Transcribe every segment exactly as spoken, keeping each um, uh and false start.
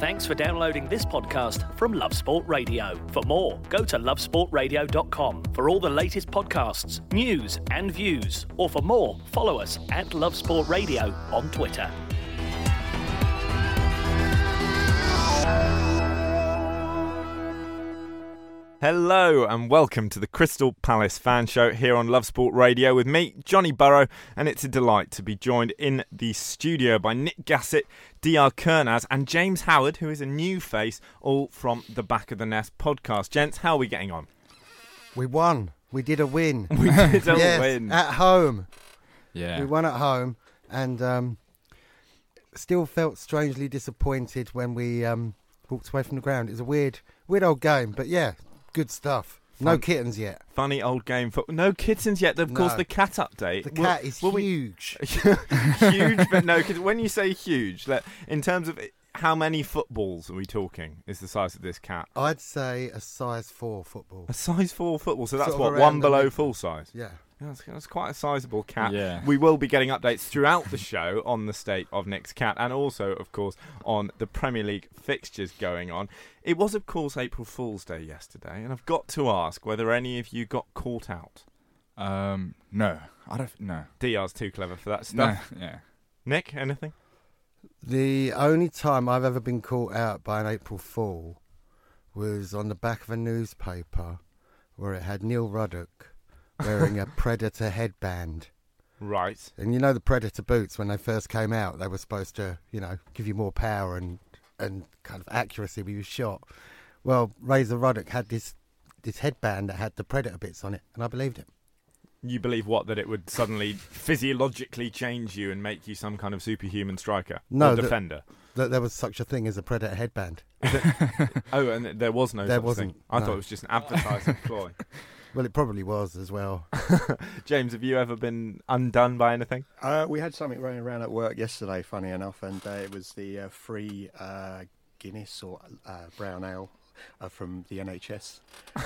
Thanks for downloading this podcast from Love Sport Radio. For more, go to love sport radio dot com for all the latest podcasts, news and views. Or for more, follow us at Love Sport Radio on Twitter. Hello and welcome to the Crystal Palace Fan Show here on Love Sport Radio with me, Johnny Burrow, and it's a delight to be joined in the studio by Nick Gassett, D R Kurnaz and James Howard, who is a new face, all from the Back of the Nest podcast. Gents, how are we getting on? We won. We did a win. We did a yes, win. At home. Yeah. We won at home and um, still felt strangely disappointed when we um, walked away from the ground. It was a weird, weird old game, but yeah. Good stuff. No Fun. kittens yet. Funny old game. For, no kittens yet. Of No. course, the cat update. The cat is huge. We, huge, but no. Cause when you say huge, like, in terms of how many footballs are we talking? Is the size of this cat? I'd say a size four football. A size four football. So that's Sort of what around one the below mid- full size. Yeah. Yeah, That's, that's quite a sizable cat. Yeah. We will be getting updates throughout the show on the state of Nick's cat and also, of course, on the Premier League fixtures going on. It was, of course, April Fool's Day yesterday, and I've got to ask whether any of you got caught out. Um, no, I don't. No, D R's too clever for that stuff. No, yeah. Nick, anything? The only time I've ever been caught out by an April Fool was on the back of a newspaper where it had Neil Ruddock wearing a Predator headband. Right. And you know the Predator boots, when they first came out, they were supposed to, you know, give you more power and, and kind of accuracy when you shot. Well, Razor Ruddock had this this headband that had the Predator bits on it, and I believed it. You believe what? That it would suddenly physiologically change you and make you some kind of superhuman striker? No, or that- defender? That there was such a thing as a Predator headband. Oh, and there was no There such wasn't, thing. I no. thought it was just an advertising ploy. Well, it probably was as well. James, have you ever been undone by anything? Uh, we had something running around at work yesterday, funny enough, and uh, it was the uh, free uh, Guinness or uh, brown ale uh, from the N H S.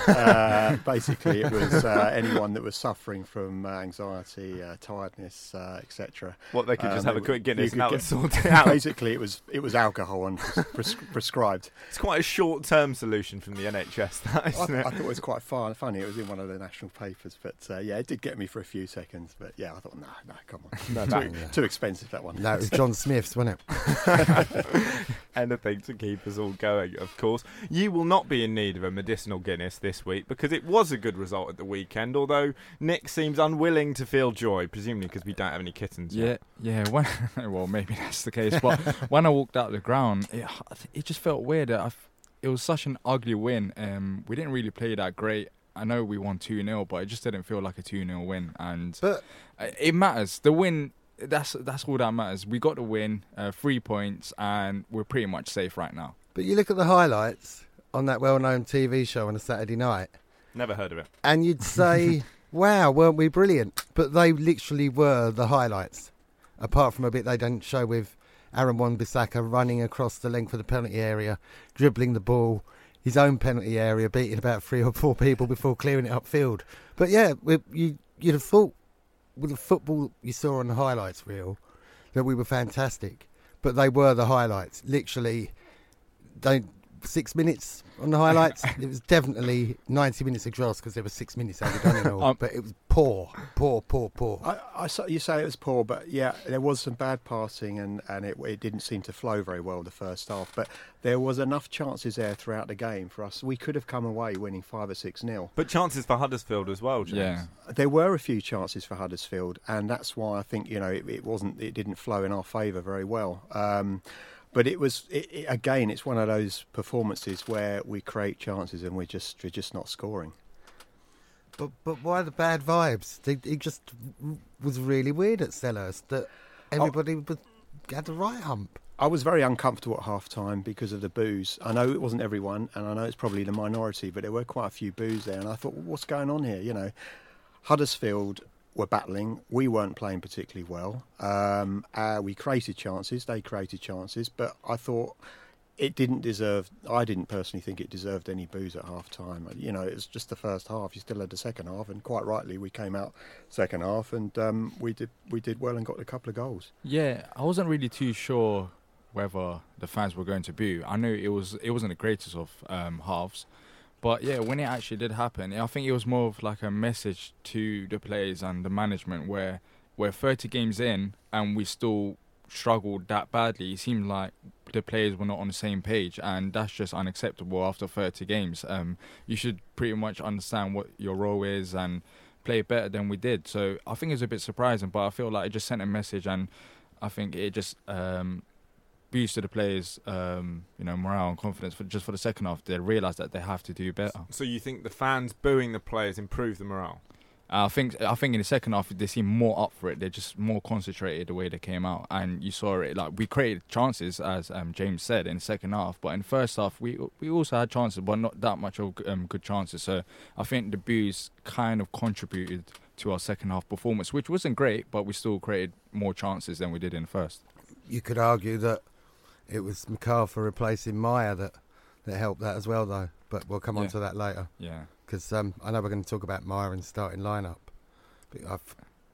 Uh, basically, it was uh, anyone that was suffering from uh, anxiety, uh, tiredness, uh, et cetera. What, they could just have a it quick w- Guinness you and could that would get- sort it out. Basically, it was it was alcohol and pres- prescribed. It's quite a short-term solution from the N H S, that, I, isn't I it? thought it was quite fun, funny. It was in one of the national papers, but uh, yeah, it did get me for a few seconds. But yeah, I thought, no, no, come on, No, too, no, no. too expensive that one. No, it was John Smith's, wasn't it? Anything to keep us all going, of course. You will not be in need of a medicinal Guinness this week because it was a good result at the weekend, although Nick seems unwilling to feel joy, presumably because we don't have any kittens Yeah, yet. yeah. When, well, maybe that's the case. But when I walked out the ground, it, it just felt weird. I f- it was such an ugly win. Um, we didn't really play that great. I know we won two nil, but it just didn't feel like a two nil win. And But it matters. The win, that's that's all that matters. We got the win, uh, three points, and we're pretty much safe right now. but you look at the highlights on that well-known T V show on a Saturday night, Never heard of it. and you'd say, wow, weren't we brilliant? But they literally were the highlights, apart from a bit they didn't show with Aaron Wan-Bissaka running across the length of the penalty area, dribbling the ball, his own penalty area, beating about three or four people before clearing it upfield. But yeah, we, you, you'd have thought with the football you saw on the highlights reel that we were fantastic. But they were the highlights. Literally, they six minutes on the highlights. It was definitely ninety minutes of dross because there were six minutes added on and all. Um, but it was poor, poor, poor, poor. I, I saw, you say it was poor, but yeah, there was some bad passing and, and it, it didn't seem to flow very well the first half. But there was enough chances there throughout the game for us. We could have come away winning five or six nil. But chances for Huddersfield as well, James. Yeah. There were a few chances for Huddersfield, and that's why I think you know it, it wasn't it didn't flow in our favour very well. Um, But it was it, it, again, it's one of those performances where we create chances and we're just we're just not scoring. But but why the bad vibes? They, it just was really weird at Selhurst that everybody was, had the right hump. I was very uncomfortable at half time because of the boos. I know it wasn't everyone, and I know it's probably the minority, but there were quite a few boos there, and I thought, well, what's going on here? You know, Huddersfield were battling. We weren't playing particularly well. Um, uh, we created chances. They created chances. But I thought it didn't deserve... I didn't personally think it deserved any boos at half-time. You know, it was just the first half. You still had the second half. And quite rightly, we came out second half and um, we did we did well and got a couple of goals. Yeah, I wasn't really too sure whether the fans were going to boo. I knew it was it wasn't the greatest of um, halves, but yeah, when it actually did happen, I think it was more of like a message to the players and the management where we're thirty games in and we still struggled that badly. It seemed like the players were not on the same page, and that's just unacceptable after thirty games. Um, you should pretty much understand what your role is and play better than we did. So I think it's a bit surprising, but I feel like it just sent a message, and I think it just um, boosted the players, um, you know, morale and confidence for just for the second half. They realised that they have to do better. So you think the fans booing the players improved the morale? Uh, I think I think in the second half they seemed more up for it. They're just more concentrated the way they came out, and you saw it. Like we created chances, as um, James said, in the second half. But in the first half, we we also had chances, but not that much of um, good chances. So I think the boos kind of contributed to our second half performance, which wasn't great, but we still created more chances than we did in the first. You could argue that it was MacArthur replacing Meyer that that helped that as well, though. But we'll come Yeah. on to that later. Yeah. Because um, I know we're going to talk about Meyer and starting lineup. But I've,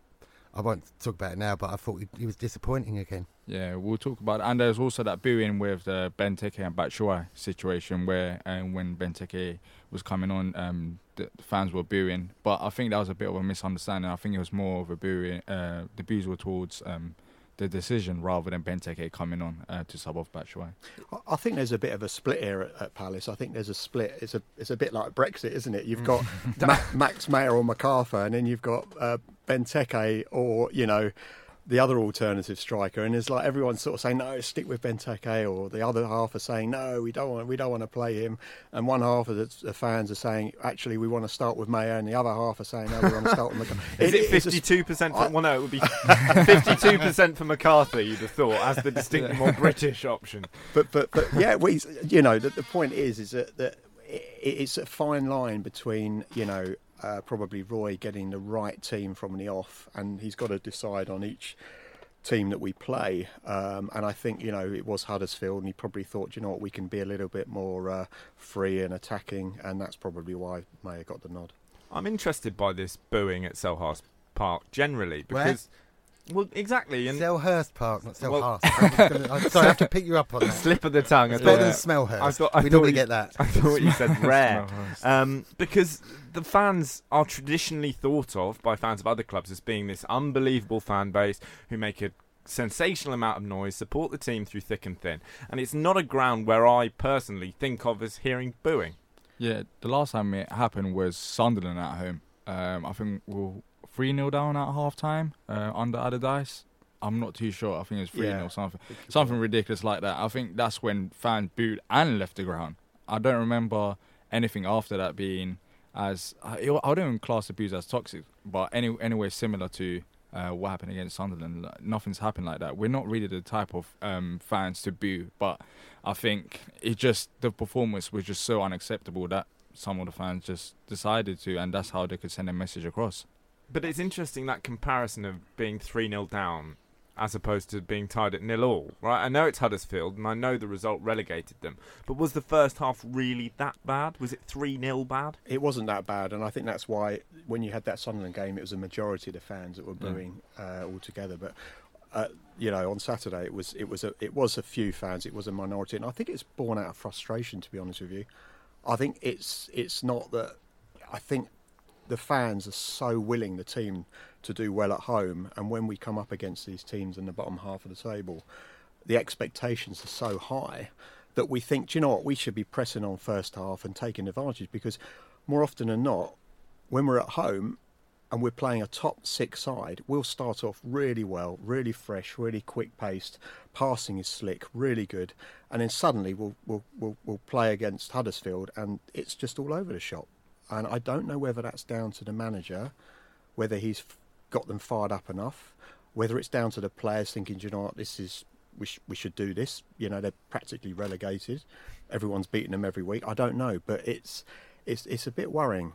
I won't talk about it now, but I thought he, he was disappointing again. Yeah, we'll talk about it. And there's also that booing with the Benteke and Batshuayi situation where um, when Benteke was coming on, um, the, the fans were booing. But I think that was a bit of a misunderstanding. I think it was more of a booing. Uh, the boos were towards um, the decision rather than Benteke coming on uh, to sub off Batshuayi. I think there's a bit of a split here at, at Palace. I think there's a split. It's a it's a bit like Brexit, isn't it? You've got Ma- Max Meyer or MacArthur, and then you've got uh, Benteke or, you know, the other alternative striker, and it's like everyone's sort of saying no, stick with Benteke, or the other half are saying no, we don't want we don't want to play him, and one half of the, the fans are saying actually we want to start with Mayer, and the other half are saying no, we want to start with MacArthur. Is it fifty-two percent for, well no, it would be fifty-two percent for MacArthur, you'd have thought, as the distinctly more British option. But but but yeah, we you know the, the point is is that, that it, it's a fine line between, you know, Uh, probably Roy getting the right team from the off, and he's got to decide on each team that we play. Um, and I think, you know, it was Huddersfield, and he probably thought, you know what, we can be a little bit more uh, free and attacking, and that's probably why Mayer got the nod. I'm interested by this booing at Selhurst Park generally because, well, exactly, and Selhurst Park, not Well- Selhurst. I'm gonna- I'm sorry, I have to pick you up on that. slip of the tongue. I It's better thought- than Smellhurst. I thought- I we thought normally you- get that. I thought you said rare. Um, because the fans are traditionally thought of by fans of other clubs as being this unbelievable fan base who make a sensational amount of noise, support the team through thick and thin. And it's not a ground where I personally think of as hearing booing. Yeah, the last time it happened was Sunderland at home. Um, I think we were three nil down at half time uh, under Allardyce. I'm not too sure. I think it was three nil Yeah. something. Something ridiculous like that. I think that's when fans booed and left the ground. I don't remember anything after that being as... I, I don't even class the boos as toxic, but any, anyway similar to uh, what happened against Sunderland. Nothing's happened like that. We're not really the type of um, fans to boo, but I think it just... The performance was just so unacceptable that some of the fans just decided to, and that's how they could send a message across. But it's interesting, that comparison of being three nil down as opposed to being tied at nil all, right? I know it's Huddersfield, and I know the result relegated them, but was the first half really that bad? Was it three nil bad? It wasn't that bad, and I think that's why when you had that Sunderland game, it was a majority of the fans that were Yeah. booing uh, altogether. But uh, you know, on Saturday it was it was a it was a few fans, it was a minority, and I think it's born out of frustration. To be honest with you, I think it's it's not that. I think the fans are so willing, the team, to do well at home, and when we come up against these teams in the bottom half of the table, the expectations are so high that we think, do you know what, we should be pressing on first half and taking advantage, because more often than not, when we're at home and we're playing a top six side, we'll start off really well, really fresh, really quick paced, passing is slick, really good, and then suddenly we'll we'll we'll, we'll play against Huddersfield and it's just all over the shop. And I don't know whether that's down to the manager, whether he's got them fired up enough, whether it's down to the players thinking, do you know what, this is we sh- we should do this. You know, they're practically relegated. Everyone's beating them every week. I don't know, but it's it's it's a bit worrying.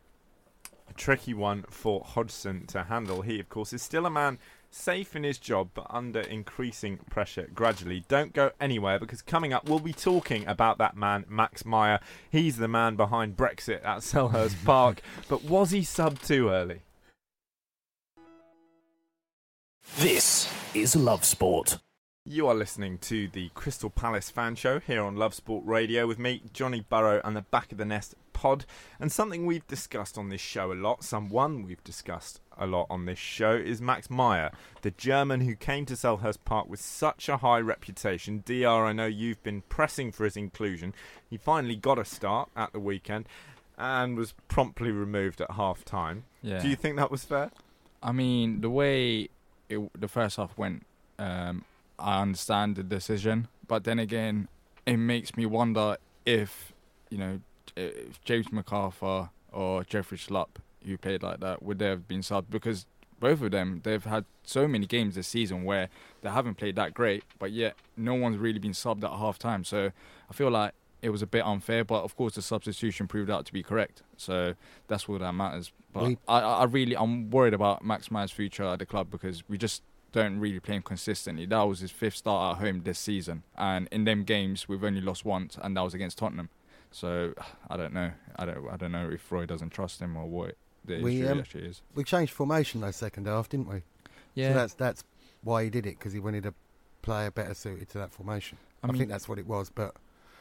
A tricky one for Hodgson to handle. He, of course, is still a man safe in his job, but under increasing pressure gradually. Don't go anywhere, because coming up we'll be talking about that man, Max Meyer. He's the man behind Brexit at Selhurst Park. But was he subbed too early? This is Love Sport. You are listening to the Crystal Palace Fan Show here on Love Sport Radio with me, Johnny Burrow, and the Back of the Nest pod. And something we've discussed on this show a lot, someone we've discussed a lot on this show, is Max Meyer, the German who came to Selhurst Park with such a high reputation. D R, I know you've been pressing for his inclusion. He finally got a start at the weekend and was promptly removed at half-time. Yeah. Do you think that was fair? I mean, the way it, the first half went, um, I understand the decision, but then again, it makes me wonder if, you know, if James MacArthur or Jeffrey Schlupp, who played like that, would they have been subbed? Because both of them, they've had so many games this season where they haven't played that great, but yet no one's really been subbed at half time. So I feel like it was a bit unfair, but of course the substitution proved out to be correct. So that's all that matters. But we, I, I really, I'm worried about Max Meyer's future at the club because we just don't really play him consistently. That was his fifth start at home this season, and in them games we've only lost once, and that was against Tottenham. So I don't know. I don't. I don't know if Roy doesn't trust him or what the we, issue um, actually is. We changed formation though second half, didn't we? Yeah. So that's that's why he did it, because he wanted a player better suited to that formation. I, I mean, think that's what it was, but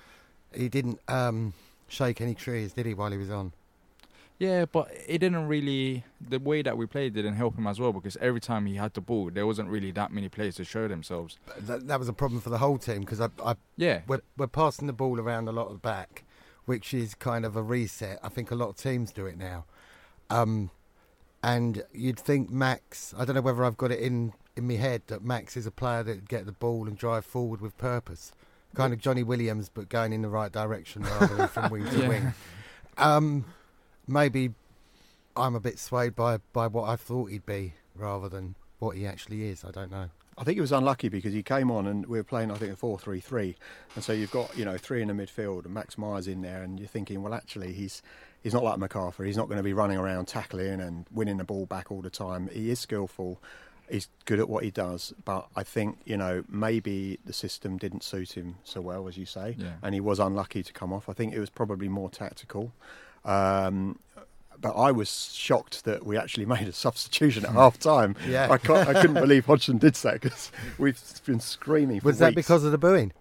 he didn't um, shake any trees, did he, while he was on? Yeah, but it didn't really, the way that we played didn't help him as well, because every time he had the ball, there wasn't really that many players to show themselves. That, that was a problem for the whole team, because I, I, yeah. we're, we're passing the ball around a lot of the back, which is kind of a reset. I think a lot of teams do it now. Um, and you'd think Max, I don't know whether I've got it in, in my head, that Max is a player that would get the ball and drive forward with purpose. Kind of Johnny Williams, but going in the right direction rather than from wing to yeah. wing. Um, maybe I'm a bit swayed by, by what I thought he'd be rather than what he actually is. I don't know. I think he was unlucky because he came on and we were playing, I think, a four three three. And so you've got, you know, three in the midfield and Max Meyer's in there and you're thinking, well, actually, he's he's not like MacArthur. He's not going to be running around tackling and winning the ball back all the time. He is skillful. He's good at what he does. But I think, you know, maybe the system didn't suit him so well, as you say. Yeah. And he was unlucky to come off. I think it was probably more tactical. Um But I was shocked that we actually made a substitution at half time. Yeah. I, can't, I couldn't believe Hodgson did that because we've been screaming for Was that weeks. because of the booing?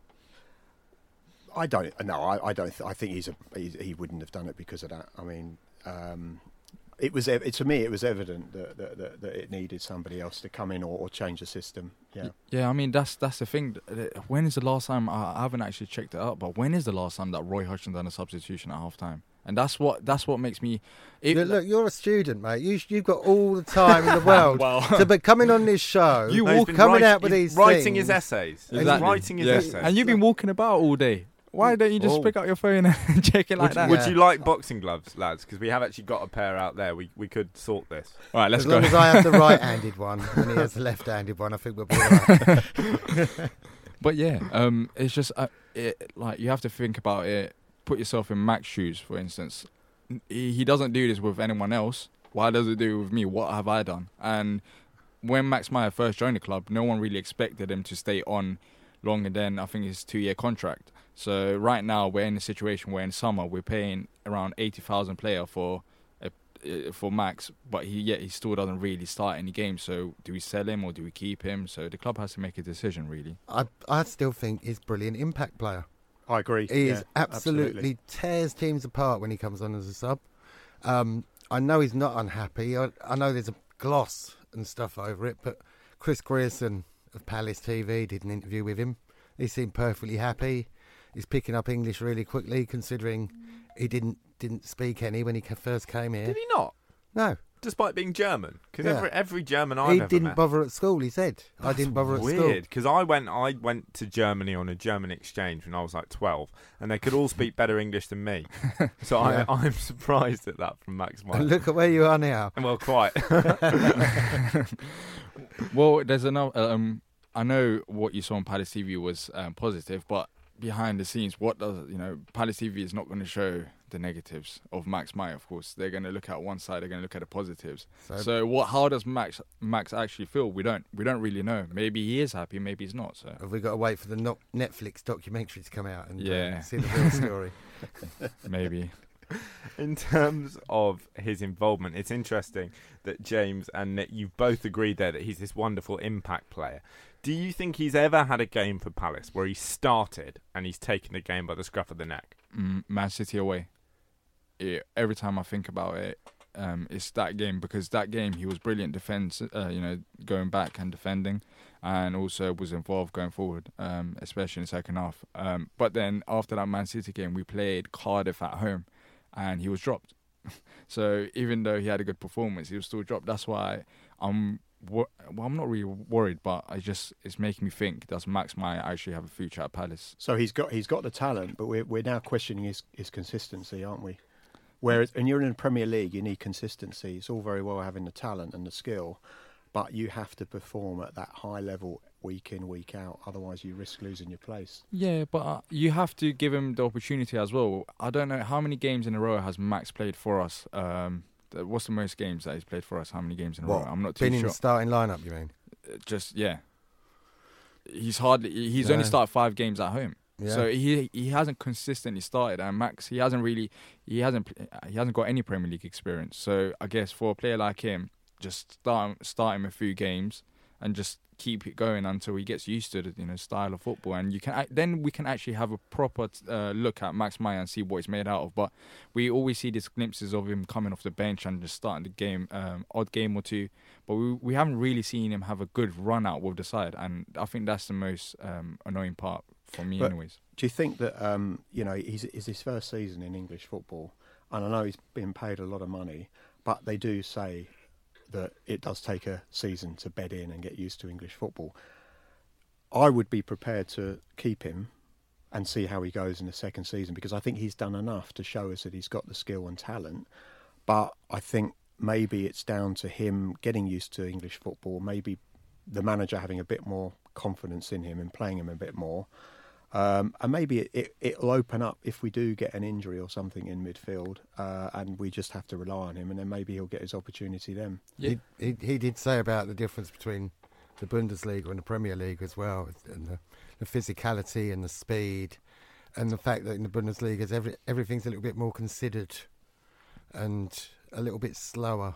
I don't. No, I, I don't. Th- I think he's a. He's, he wouldn't have done it because of that. I mean, um, it was. It, to me, it was evident that, that, that, that it needed somebody else to come in or, or change the system. Yeah. Yeah, I mean that's that's the thing. When is the last time? I haven't actually checked it out, but when is the last time that Roy Hodgson done a substitution at half time? And that's what that's what makes me. It, look, look, you're a student, mate. You, you've got all the time in the world. Well, so, but coming on this show, You No, he's walk- been coming write- out with he's these writing things, his essays. He's Exactly. writing his Yeah. essays. And you've been walking about all day. Why don't you just Oh. pick up your phone and check it like would, that? would Yeah. you like boxing gloves, lads? Because we have actually got a pair out there. We we could sort this. All right, let's as go. long as I have the right-handed one and he has the left-handed one, I think we'll be all right. But yeah, um, it's just uh, it, like you have to think about it. Put yourself in Mac's shoes, for instance. He, he doesn't do this with anyone else. Why does it do it with me? What have I done? And when Max Meyer first joined the club, no one really expected him to stay on longer than I think his two-year contract. So right now we're in a situation where in summer we're paying around eighty thousand player for a, uh, for Max, but he yet he still doesn't really start any games. So do we sell him or do we keep him? So the club has to make a decision, really. I, I still think he's a brilliant impact player. I agree. He yeah, is absolutely, absolutely. tears teams apart when he comes on as a sub. Um, I know he's not unhappy. I, I know there's a gloss and stuff over it, but Chris Grierson of Palace T V did an interview with him. He seemed perfectly happy. He's picking up English really quickly, considering he didn't didn't speak any when he ca- first came here. Did he not? No, Despite being German, because Yeah. every every German I've he ever didn't met. bother at school. He said, "I didn't bother at school." Weird, because I went I went to Germany on a German exchange when I was like twelve, and they could all speak better English than me. So Yeah. I, I'm surprised at that from Max Meyer. And look at where you are now. Well, quite. Well, there's another. Um, I know what you saw on Palace T V was um, positive, but behind the scenes, what does you know? Palace T V is not going to show the negatives of Max Meyer. Of course, they're going to look at one side. They're going to look at the positives. So, So, what? How does Max Max actually feel? We don't. We don't really know. Maybe he is happy. Maybe he's not. So have we got to wait for the no- Netflix documentary to come out and Yeah. uh, see the real story? maybe. In terms of his involvement, it's interesting that James and Nick, you've both agreed there that he's this wonderful impact player. Do you think he's ever had a game for Palace where he started and he's taken the game by the scruff of the neck? Mm, Man City away. It, every time I think about it, um, it's that game, because that game he was brilliant defence, uh, you know, going back and defending, and also was involved going forward, um, especially in the second half. Um, but then after that Man City game, we played Cardiff at home, and he was dropped. So even though he had a good performance, he was still dropped. That's why I'm well, I'm not really worried, but I just it's making me think, does Max Meyer actually have a future at Palace? So he's got he's got the talent, but we're we're now questioning his, his consistency, aren't we? Whereas, and you're in the Premier League, you need consistency. It's all very well having the talent and the skill, but you have to perform at that high level week in, week out. Otherwise, you risk losing your place. Yeah, but uh, you have to give him the opportunity as well. I don't know how many games in a row has Max played for us. Um, what's the most games that he's played for us? How many games in a What, row? I'm not too been sure. in the starting lineup, you mean? Just yeah, he's hardly. He's Yeah. only started five games at home. Yeah. So he he hasn't consistently started, and Max he hasn't really he hasn't he hasn't got any Premier League experience. So I guess for a player like him, just start start him a few games and just keep it going until he gets used to the you know style of football, and you can then we can actually have a proper uh, look at Max Meyer and see what he's made out of. But we always see these glimpses of him coming off the bench and just starting the game, um, odd game or two. But we we haven't really seen him have a good run out with the side, and I think that's the most um, annoying part for me, But anyways. do you think that um, you know he's it's his first season in English football, and I know he's been paid a lot of money, but they do say that it does take a season to bed in and get used to English football. I would be prepared to keep him and see how he goes in the second season, because I think he's done enough to show us that he's got the skill and talent. But I think maybe it's down to him getting used to English football, maybe the manager having a bit more confidence in him and playing him a bit more. Um, and maybe it, it, it'll open up if we do get an injury or something in midfield, uh, and we just have to rely on him, and then maybe he'll get his opportunity then. Yeah. He, he he did say about the difference between the Bundesliga and the Premier League as well, and the, the physicality and the speed, and the fact that in the Bundesliga every, everything's a little bit more considered and a little bit slower.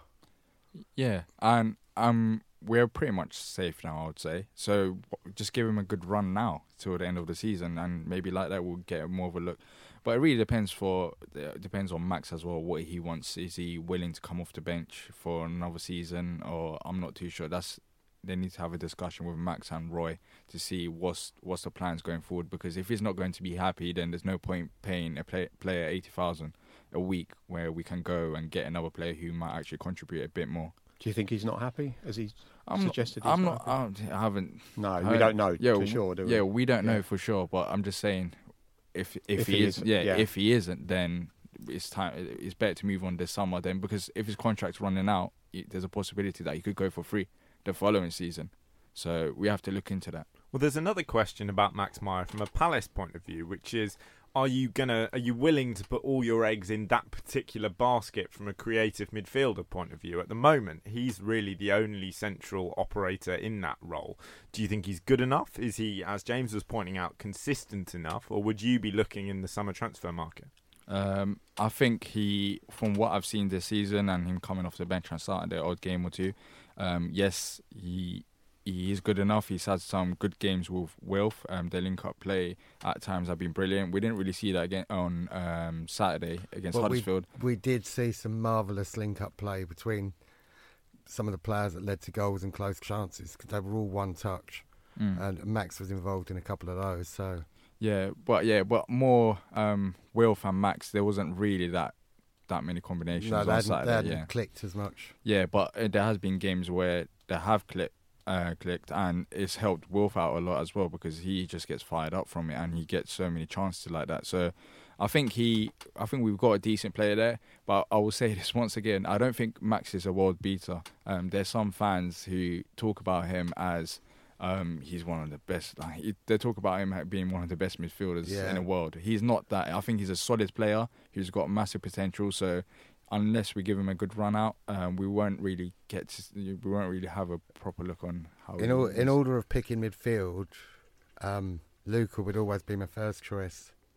Yeah, and um, we're pretty much safe now, I would say. So just give him a good run now till the end of the season, and maybe like that we'll get more of a look. But it really depends for it depends on Max as well, what he wants. Is he willing to come off the bench for another season, or I'm not too sure. That's they need to have a discussion with Max and Roy to see what's what's the plans going forward. Because if he's not going to be happy, then there's no point paying a play, player eighty thousand a week where we can go and get another player who might actually contribute a bit more. Do you think he's not happy, as he I'm suggested? Not, he's I'm not. not. happy? I haven't. No, I we don't know yeah, for sure. Do we? Yeah, we don't Yeah. know for sure. But I'm just saying, if if, If he, he is, isn't, yeah, yeah. if he isn't, then it's time. It's better to move on this summer then, because if his contract's running out, it, there's a possibility that he could go for free the following season. So we have to look into that. Well, there's another question about Max Meyer from a Palace point of view, which is: Are you gonna? Are you willing to put all your eggs in that particular basket from a creative midfielder point of view? At the moment, he's really the only central operator in that role. Do you think he's good enough? Is he, as James was pointing out, consistent enough, or would you be looking in the summer transfer market? Um, I think he, from what I've seen this season and him coming off the bench and starting the odd game or two, um, yes, he. He is good enough. He's had some good games with Wilf. Um, their link-up play at times have been brilliant. We didn't really see that again on um, Saturday against Well, we, Huddersfield. we did see some marvellous link-up play between some of the players that led to goals and close chances, because they were all one touch, Mm. and Max was involved in a couple of those. So Yeah, but yeah, but more um, Wilf and Max. There wasn't really that that many combinations no, on they hadn't, Saturday. they hadn't yeah, clicked as much. yeah, but uh, there has been games where they have clicked. Uh, clicked and it's helped Wilf out a lot as well, because he just gets fired up from it and he gets so many chances like that. So I think he, I think we've got a decent player there. But I will say this once again: I don't think Max is a world beater. Um, there's some fans who talk about him as um, he's one of the best. Like, he, they talk about him being one of the best midfielders Yeah. in the world. He's not that. I think he's a solid player who's got massive potential. So unless we give him a good run out, um, we won't really get to, we won't really have a proper look on how. In, he all, is. in order of picking midfield, um, Luca would always be my first choice.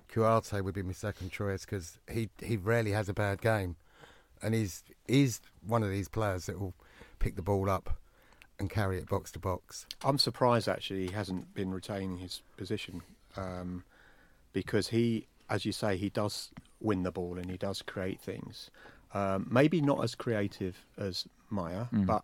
Kouyaté would be my second choice because he, he rarely has a bad game. And he's, he's one of these players that will pick the ball up and carry it box to box. I'm surprised, actually, he hasn't been retaining his position um, because he, as you say, he does win the ball and he does create things. Um, maybe not as creative as Maya, Mm. but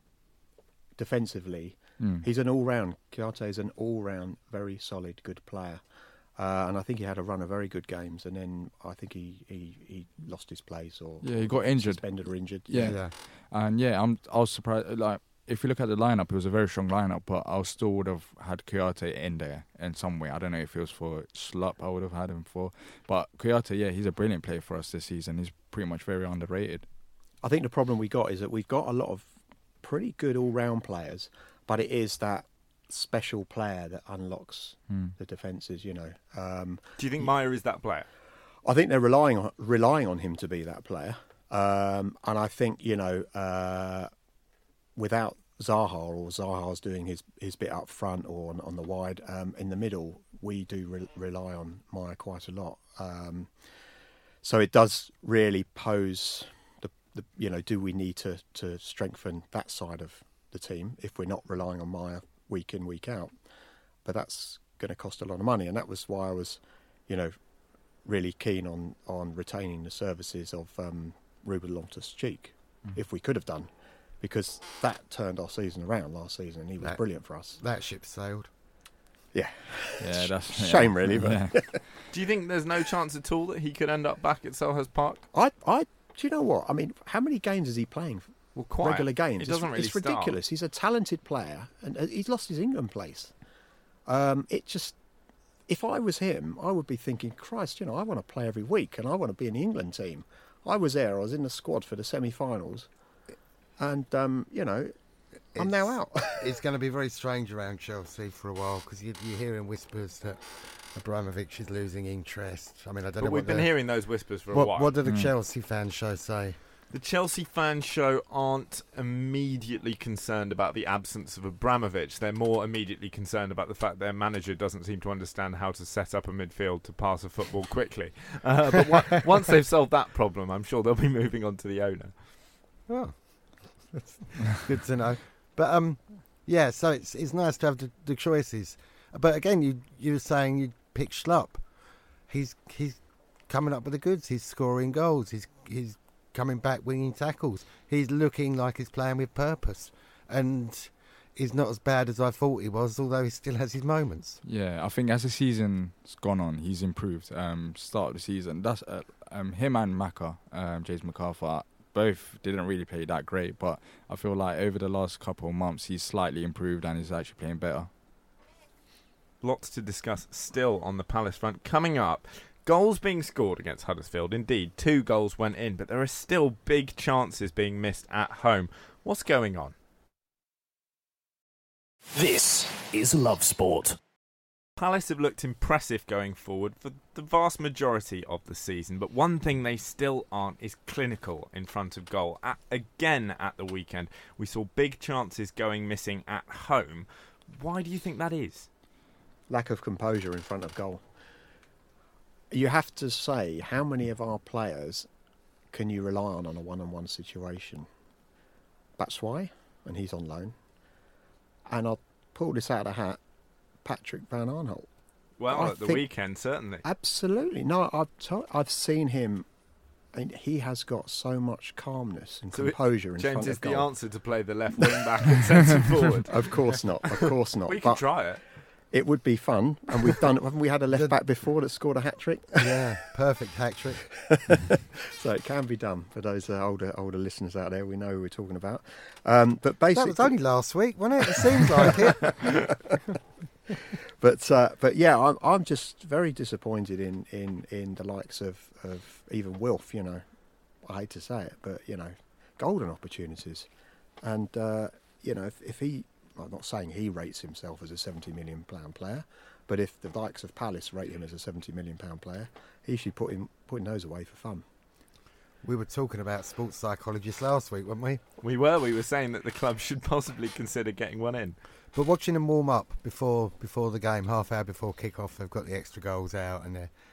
defensively, Mm. he's an all-round. Kouyaté is an all-round, very solid, good player. Uh, and I think he had a run of very good games, and then I think he, he, he lost his place or Yeah, he got injured. suspended or injured. Yeah. yeah. And yeah, I'm I was surprised. Like, if you look at the lineup, it was a very strong lineup, but I still would have had Kouyaté in there in some way. I don't know if it was for Schlupp, I would have had him for. But Kouyaté, yeah, he's a brilliant player for us this season. He's pretty much very underrated. I think the problem we got is that we've got a lot of pretty good all-round players, but it is that special player that unlocks Hmm. the defences, you know. Um, Do you think Maya is that player? I think they're relying on relying on him to be that player, um, and I think you know uh, without Zaha or Zaha's doing his, his bit up front or on, on the wide um, in the middle, we do re- rely on Maya quite a lot. Um, so it does really pose the, the you know do we need to to strengthen that side of the team if we're not relying on Maya week in week out? But that's going to cost a lot of money, and that was why I was you know. really keen on, on retaining the services of um, Ruben Loftus-Cheek, mm. if we could have done, because that turned our season around last season, and he was that, brilliant for us. That ship sailed. Yeah, Yeah, that's yeah. shame really. But Yeah. Do you think there's no chance at all that he could end up back at Selhurst Park? I, I, do you know what? I mean, how many games is he playing? Well, quite. Regular games. He doesn't it's, really it's ridiculous. start. He's a talented player, and uh, he's lost his England place. Um, it just. If I was him, I would be thinking, Christ, you know, I want to play every week and I want to be in the England team. I was there, I was in the squad for the semi-finals, and, um, you know, I'm It's- now out. It's going to be very strange around Chelsea for a while because you, you're hearing whispers that Abramovich is losing interest. I mean, I don't But know we've what been the, hearing those whispers for a what, while. what do the Mm. Chelsea fan show say? The Chelsea fan show aren't immediately concerned about the absence of Abramovich. They're more immediately concerned about the fact their manager doesn't seem to understand how to set up a midfield to pass a football quickly. Uh, but wa- once they've solved that problem, I'm sure they'll be moving on to the owner. Oh, that's good to know. But um, yeah, so it's it's nice to have the, the choices. But again, you you were saying you pick Schlupp. He's he's coming up with the goods. He's scoring goals. He's he's coming back, winning tackles. He's looking like he's playing with purpose, and he's not as bad as I thought he was. Although he still has his moments. Yeah, I think as the season's gone on, he's improved. Um, start of the season, that's uh, um, him and Maka, um, James MacArthur, both didn't really play that great. But I feel like over the last couple of months, he's slightly improved and is actually playing better. Lots to discuss still on the Palace front. Coming up, goals being scored against Huddersfield. Indeed, two goals went in, but there are still big chances being missed at home. What's going on? This is Love Sport. Palace have looked impressive going forward for the vast majority of the season, but one thing they still aren't is clinical in front of goal. At, again at the weekend, we saw big chances going missing at home. Why do you think that is? Lack of composure in front of goal. You have to say, how many of our players can you rely on on a one-on-one situation? Batshuayi, and he's on loan. And I'll pull this out of the hat, Patrick Van Aanholt. Well, I at the think- weekend, certainly. Absolutely. No, I've to- I've seen him, and he has got so much calmness and So it- composure in James, front is of the goal. answer to play the left wing back and centre forward? Of course not. Of course not. We can but try it. it would be fun, and we've done. Haven't we had a left back before that scored a hat trick? Yeah, perfect hat trick. So it can be done for those uh, older older listeners out there. We know who we're talking about. Um, but basically, That was only last week, wasn't it? It seems like it. But uh, but yeah, I'm I'm just very disappointed in, in, in the likes of, of even Wilf. You know, I hate to say it, but you know, golden opportunities, and uh, you know if, if he, I'm not saying he rates himself as a seventy million pound player, but if the likes of Palace rate him as a seventy million pound player, he should put him putting those away for fun. We were talking about sports psychologists last week, weren't we? We were. We were saying that the club should possibly consider getting one in. But watching them warm up before before the game, half hour before kick-off, they've got the extra goals out and they're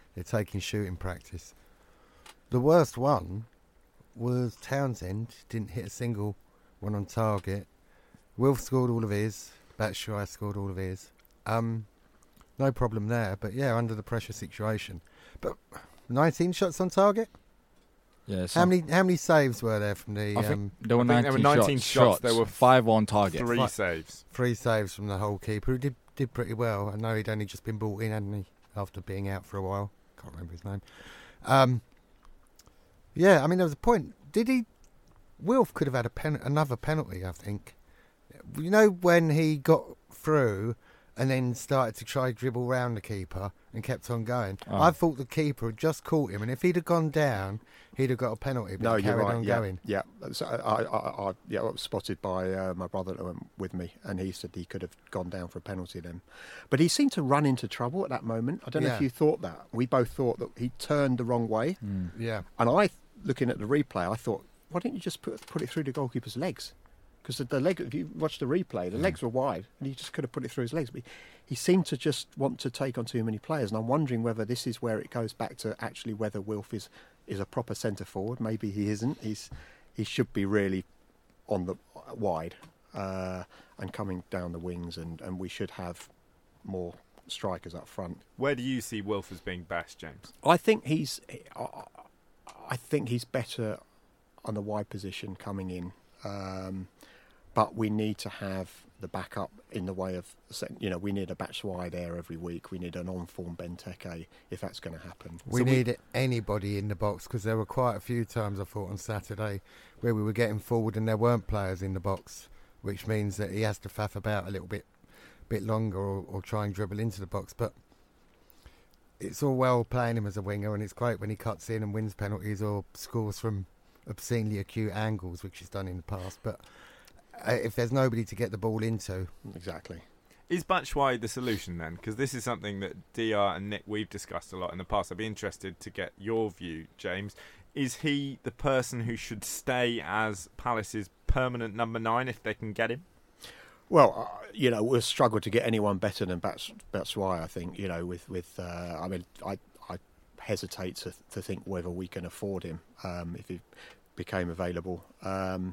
They're taking shooting practice. The worst one was Townsend. Didn't hit a single one on target. Wilf scored all of his. Batshuayi scored all of his. Um, no problem there. But yeah, under the pressure situation. But nineteen shots on target. Yeah. How many how many saves were there from the? I think Um, there were, I think there were nineteen shots. shots, shots. there were five on target. Three Fi- saves. three saves from the whole keeper, who did did pretty well. I know he'd only just been brought in, hadn't he, after being out for a while. Can't remember his name. Um, yeah, I mean there was a point. Did he? Wilf could have had a pen, another penalty, I think. You know when he got through and then started to try dribble round the keeper and kept on going. Oh. I thought the keeper had just caught him, and if he'd have gone down, he'd have got a penalty. But No, he you're carried right. on yeah, going. yeah. So I, I, I, yeah, I was spotted by uh, my brother that went with me, and he said he could have gone down for a penalty then. But he seemed to run into trouble at that moment. I don't know Yeah. if you thought that. We both thought that he turned the wrong way, Mm. Yeah. and I, looking at the replay, I thought, why didn't you just put put it through the goalkeeper's legs? Because the, the leg, if you watch the replay, the Mm. legs were wide, and he just could have put it through his legs. But he seemed to just want to take on too many players, and I'm wondering whether this is where it goes back to actually whether Wilf is, is a proper centre forward. Maybe he isn't. He's he should be really on the wide uh, and coming down the wings, and, and we should have more strikers up front. Where do you see Wilf as being best, James? I think he's I, I think he's better on the wide position coming in. Um, but we need to have the backup in the way of, you know, we need a Batshuayi there every week. We need an on-form Benteke if that's going to happen. We So we- need anybody in the box, because there were quite a few times I thought on Saturday where we were getting forward and there weren't players in the box, which means that he has to faff about a little bit bit longer or, or try and dribble into the box. But it's all well playing him as a winger, and it's great when he cuts in and wins penalties or scores from obscenely acute angles, which he's done in the past. But uh, if there's nobody to get the ball into, Exactly. Is Batshuayi the solution then? Because this is something that D R and Nick, we've discussed a lot in the past. I'd be interested to get your view, James. Is he the person who should stay as Palace's permanent number nine if they can get him? Well, uh, you know, we'll struggle to get anyone better than Bats, Batshuayi, I think, you know, with, with uh, I mean, I, I hesitate to, to think whether we can afford him um, if he became available. Um,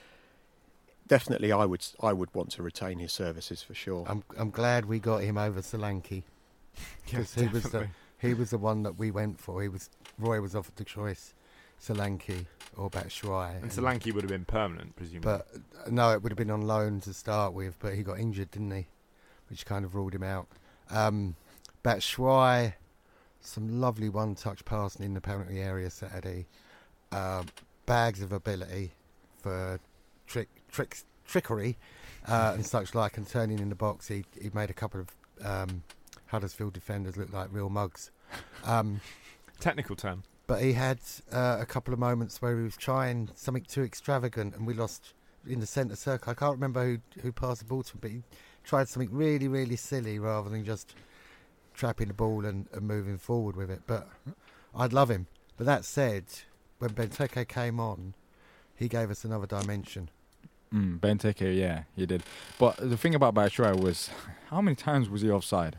definitely, I would I would want to retain his services for sure. I'm I'm glad we got him over Solanke, because he was the definitely. he was the one that we went for. He was Roy was offered the choice, Solanke or Batshuayi. And Solanke would have been permanent, presumably. But uh, no, it would have been on loan to start with. But he got injured, didn't he? Which kind of ruled him out. Um, Batshuayi, some lovely one-touch passing in the penalty area Saturday. Uh, bags of ability for trick tricks trickery uh, and such like, and turning in the box. He he made a couple of um, Huddersfield defenders look like real mugs. Um, Technical term. But he had uh, a couple of moments where he was trying something too extravagant, and we lost in the centre circle. I can't remember who who passed the ball to him, but he tried something really, really silly rather than just trapping the ball and, and moving forward with it. But I'd love him. But that said, when Benteke came on, he gave us another dimension. Mm, Benteke, yeah, he did. But the thing about Batshuayi was, how many times was he offside?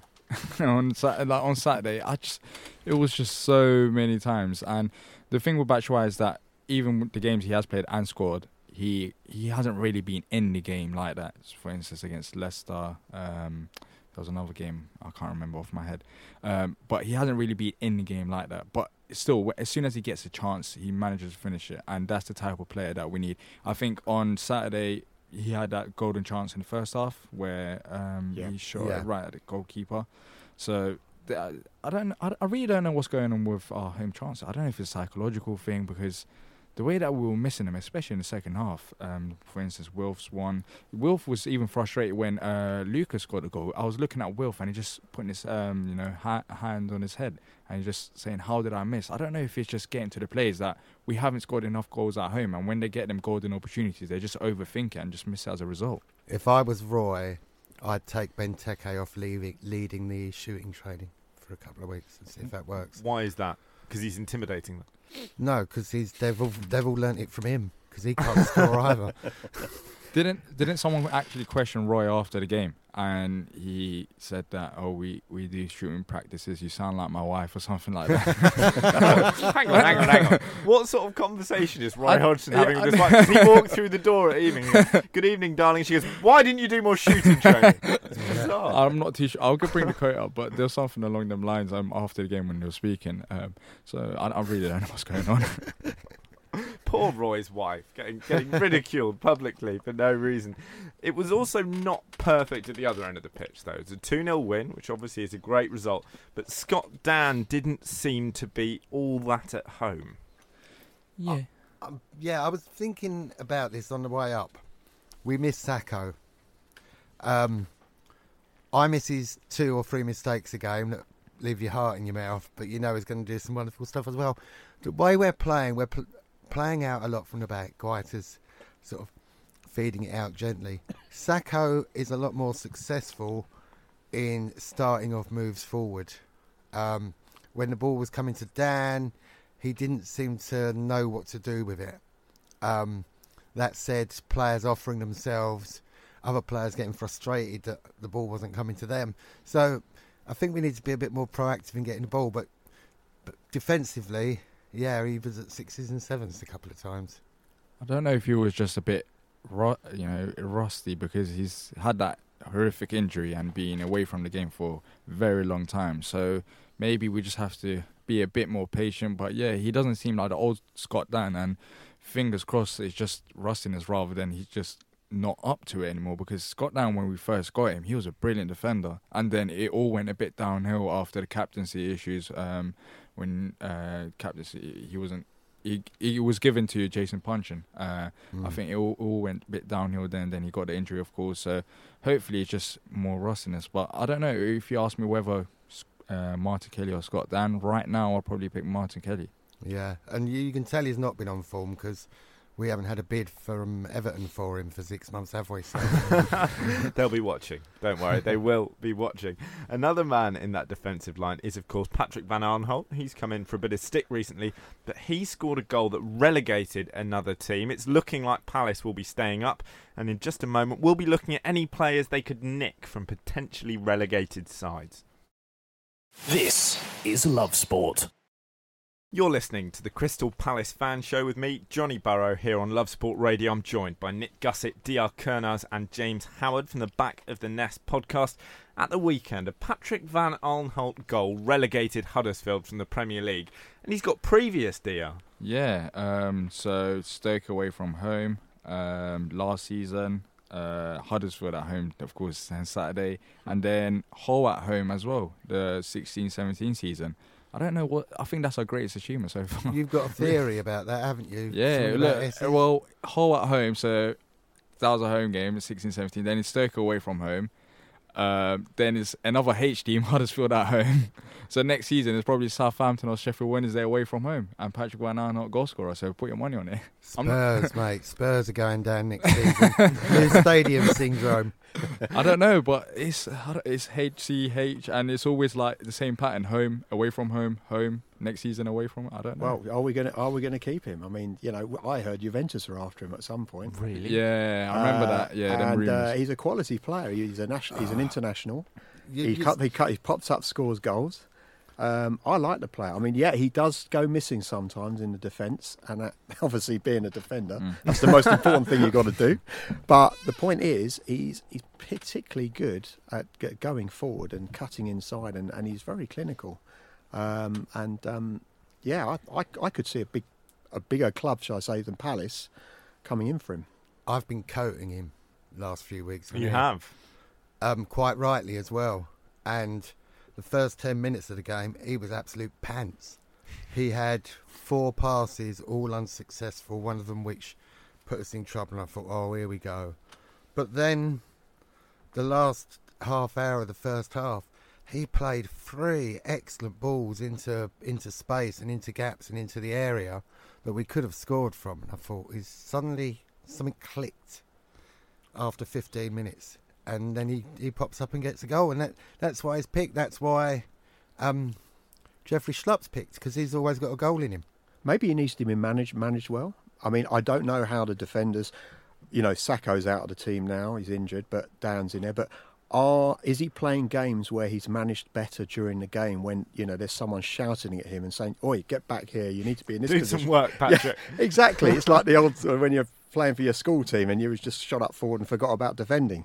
on Saturday, like on Saturday, I just, it was just so many times. And the thing with Batshuayi is that even with the games he has played and scored, he he hasn't really been in the game like that. For instance, against Leicester, um, there was another game I can't remember off my head, um, but he hasn't really been in the game like that. But still, as soon as he gets a chance, he manages to finish it, and that's the type of player that we need. I think on Saturday he had that golden chance in the first half where um, Yeah. he shot Yeah. it right at the goalkeeper. So th- I don't, I, I really don't know what's going on with our home chances. I don't know if it's a psychological thing, because the way that we were missing him, especially in the second half, um, for instance, Wilf's one. Wilf was even frustrated when uh, Lucas scored a goal. I was looking at Wilf and he just putting his um, you know, ha- hand on his head and he's just saying, how did I miss? I don't know if it's just getting to the players that we haven't scored enough goals at home, and when they get them golden opportunities, they just overthink it and just miss it as a result. If I was Roy, I'd take Benteke off leaving, leading the shooting training for a couple of weeks and see if that works. Why is that? Because he's intimidating them. No, because he's they've all they've all learnt it from him, because he can't score either. Didn't didn't someone actually question Roy after the game? And he said that, oh, we, we do shooting practices. You sound like my wife or something like that. hang on, hang on, hang on. What sort of conversation is Roy I- Hodgson yeah, having I with his wife? Does he walk through the door at evening? He goes, good evening, darling. She goes, why didn't you do more shooting training? It's bizarre. I'm not too sure. I'll go bring the quote up, but there's something along them lines um, after the game when they were speaking. Um, so I, I really don't know what's going on. Poor Roy's wife getting getting ridiculed publicly for no reason. It was also not perfect at the other end of the pitch, though. It's a two nil win, which obviously is a great result, but Scott Dan didn't seem to be all that at home. Yeah. Um, yeah, I was thinking about this on the way up. We miss Sacco. Um, I miss his two or three mistakes a game that leave your heart in your mouth, but you know he's going to do some wonderful stuff as well. The way we're playing, we're pl- playing out a lot from the back. Guaita's sort of feeding it out gently. Sacco is a lot more successful in starting off moves forward. Um, when the ball was coming to Dan, he didn't seem to know what to do with it. Um, that said, players offering themselves, other players getting frustrated that the ball wasn't coming to them. So I think we need to be a bit more proactive in getting the ball. But, but defensively, yeah, he was at sixes and sevens a couple of times. I don't know if he was just a bit, ru- you know, rusty because he's had that horrific injury and been away from the game for a very long time. So maybe we just have to be a bit more patient. But yeah, he doesn't seem like the old Scott Dan, and fingers crossed it's just rustiness rather than he's just not up to it anymore. Because Scott Dan, when we first got him, he was a brilliant defender, and then it all went a bit downhill after the captaincy issues. Um, when uh, captaincy, he wasn't. He, he was given to Jason Punchin. Uh, mm. I think it all, all went a bit downhill then. Then he got the injury, of course. So hopefully it's just more rustiness. But I don't know. If you ask me whether uh, Martin Kelly or Scott Dan, right now I'll probably pick Martin Kelly. Yeah, and you, you can tell he's not been on form because we haven't had a bid from Everton for him for six months, have we? So. They'll be watching. Don't worry, they will be watching. Another man in that defensive line is, of course, Patrick van Aanholt. He's come in for a bit of stick recently, but he scored a goal that relegated another team. It's looking like Palace will be staying up, and in just a moment, we'll be looking at any players they could nick from potentially relegated sides. This is Love Sport. You're listening to the Crystal Palace Fan Show with me, Johnny Burrow, here on Love Sport Radio. I'm joined by Nick Gussett, D R Kurnaz and James Howard from the Back of the Nest podcast. At the weekend, a Patrick van Aanholt goal relegated Huddersfield from the Premier League. And he's got previous, D R. Yeah, um, so Stoke away from home um, last season. Uh, Huddersfield at home, of course, on Saturday. And then Hull at home as well, the sixteen seventeen season. I don't know what. I think that's our greatest achievement so far. You've got a theory about that, haven't you? Yeah, look, well, Hull at home, so that was a home game, sixteen seventeen. Then it's Stoke away from home. Um, then it's another H team, Huddersfield at home. So next season it's probably Southampton or Sheffield Wednesday away from home, and Patrick van Aanholt goal scorer. So put your money on it. Spurs, mate. Spurs are going down next season. New stadium syndrome. I don't know, but it's it's H C H, and it's always like the same pattern: home, away from home, home. Next season, away from. I don't know. Well, are we going to are we going to keep him? I mean, you know, I heard Juventus are after him at some point. Really? Yeah, I remember uh, that. Yeah, them and rumours. uh, he's a quality player. He's a national. He's an international. You, he you, cut. He cut. He pops up, scores goals. Um, I like the player. I mean, yeah, he does go missing sometimes in the defence, and that, obviously being a defender, mm. that's the most important thing you've got to do. But the point is, he's he's particularly good at g- going forward and cutting inside, and, and he's very clinical. Um, and um, yeah, I, I I could see a big a bigger club, shall I say, than Palace coming in for him. I've been coating him last few weeks. You have, um, quite rightly as well, and. The first ten minutes of the game, he was absolute pants. He had four passes, all unsuccessful, one of them which put us in trouble. And I thought, oh, here we go. But then the last half hour of the first half, he played three excellent balls into into space and into gaps and into the area that we could have scored from. And I thought, he's suddenly something clicked after fifteen minutes. And then he, he pops up and gets a goal, and that, that's why he's picked. That's why um, Jeffrey Schlupp's picked, because he's always got a goal in him. Maybe he needs to be managed managed well. I mean, I don't know how the defenders. you know, Sacco's out of the team now. He's injured, but Dan's in there. But are is he playing games where he's managed better during the game when, you know, there's someone shouting at him and saying, "Oi, get back here! You need to be in this Do position." some work, Patrick. Yeah, exactly. It's like the old when you're playing for your school team and you was just shot up forward and forgot about defending.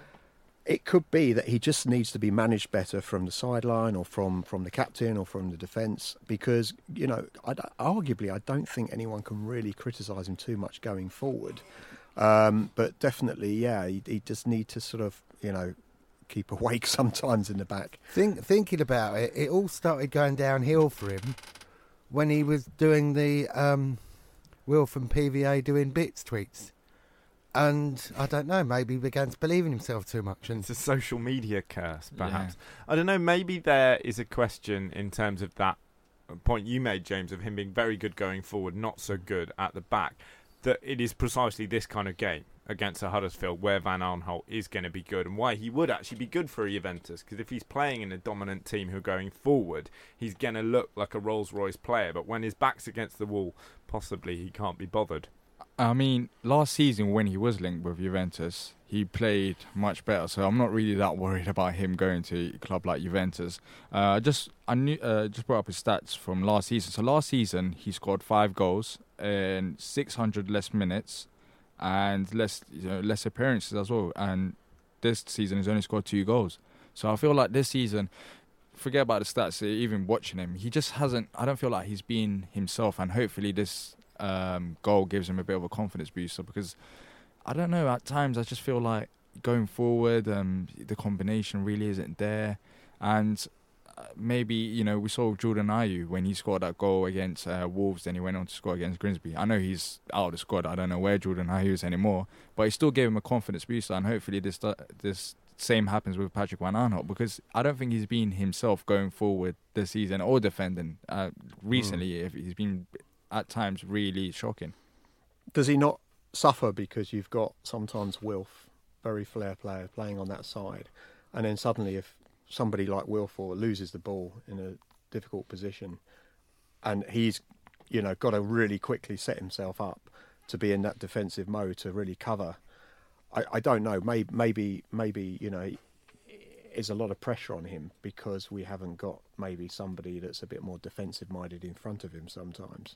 It could be that he just needs to be managed better from the sideline or from, from the captain or from the defence because, you know, I, arguably I don't think anyone can really criticise him too much going forward. Um, but definitely, yeah, he, he just need to sort of, you know, keep awake sometimes in the back. Think, thinking about it, it all started going downhill for him when he was doing the um, Will from P V A doing bits tweets. And I don't know, maybe he began to believe in himself too much. And it's a social media curse, perhaps. Yeah. I don't know, maybe there is a question in terms of that point you made, James, of him being very good going forward, not so good at the back, that it is precisely this kind of game against a Huddersfield where Van Aanholt is going to be good and why he would actually be good for Juventus, because if he's playing in a dominant team who are going forward, he's going to look like a Rolls-Royce player, but when his back's against the wall, possibly he can't be bothered. I mean, last season when he was linked with Juventus, he played much better. So I'm not really that worried about him going to a club like Juventus. Uh, just I knew, uh, just brought up his stats from last season. So last season he scored five goals and six hundred less minutes and less you know, less appearances as well. And this season he's only scored two goals. So I feel like this season, forget about the stats. Even watching him, he just hasn't. I don't feel like he's been himself. And hopefully this. Um, goal gives him a bit of a confidence booster because I don't know, at times I just feel like going forward um, the combination really isn't there, and uh, maybe you know we saw Jordan Ayew when he scored that goal against uh, Wolves, then he went on to score against Grimsby. I know he's out of the squad, I don't know where Jordan Ayew is anymore, but he still gave him a confidence booster, and hopefully this this same happens with Patrick Van Aanholt because I don't think he's been himself going forward this season or defending uh, recently. Mm. If he's been at times really shocking. Does he not suffer because you've got sometimes Wilf, very flair player, playing on that side, and then suddenly if somebody like Wilford loses the ball in a difficult position and he's, you know, got to really quickly set himself up to be in that defensive mode to really cover, I, I don't know, maybe, maybe, maybe, you know, there's a lot of pressure on him because we haven't got maybe somebody that's a bit more defensive minded in front of him sometimes.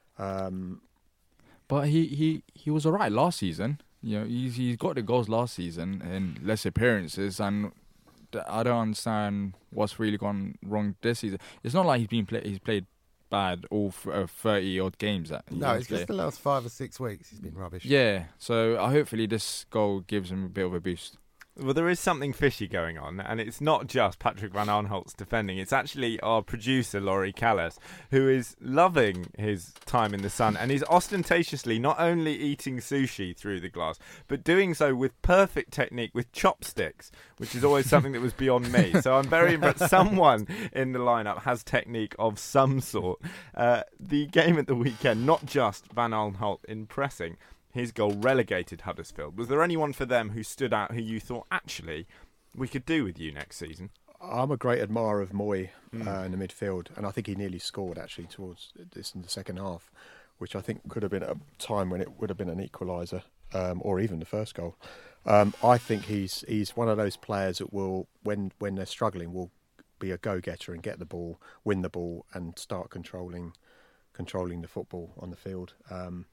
Um, but he, he, he was all right last season. You know, he's he's got the goals last season and less appearances, and I don't understand what's really gone wrong this season. It's not like he's been play, he's played bad all uh, thirty odd games. That no, it's just the last five or six weeks he's been rubbish. Yeah, so uh, hopefully this goal gives him a bit of a boost. Well, there is something fishy going on, and it's not just Patrick Van Aanholt's defending. It's actually our producer, Laurie Callas, who is loving his time in the sun and is ostentatiously not only eating sushi through the glass, but doing so with perfect technique, with chopsticks, which is always something that was beyond me. So I'm very impressed. Someone in the lineup has technique of some sort. Uh, the game at the weekend, not just Van Aanholt in pressing, his goal relegated Huddersfield. Was there anyone for them who stood out who you thought, actually, we could do with you next season? I'm a great admirer of Moy mm. uh, in the midfield, and I think he nearly scored, actually, towards this in the second half, which I think could have been a time when it would have been an equaliser, um, or even the first goal. Um, I think he's he's one of those players that will, when, when they're struggling, will be a go-getter and get the ball, win the ball, and start controlling controlling the football on the field. Um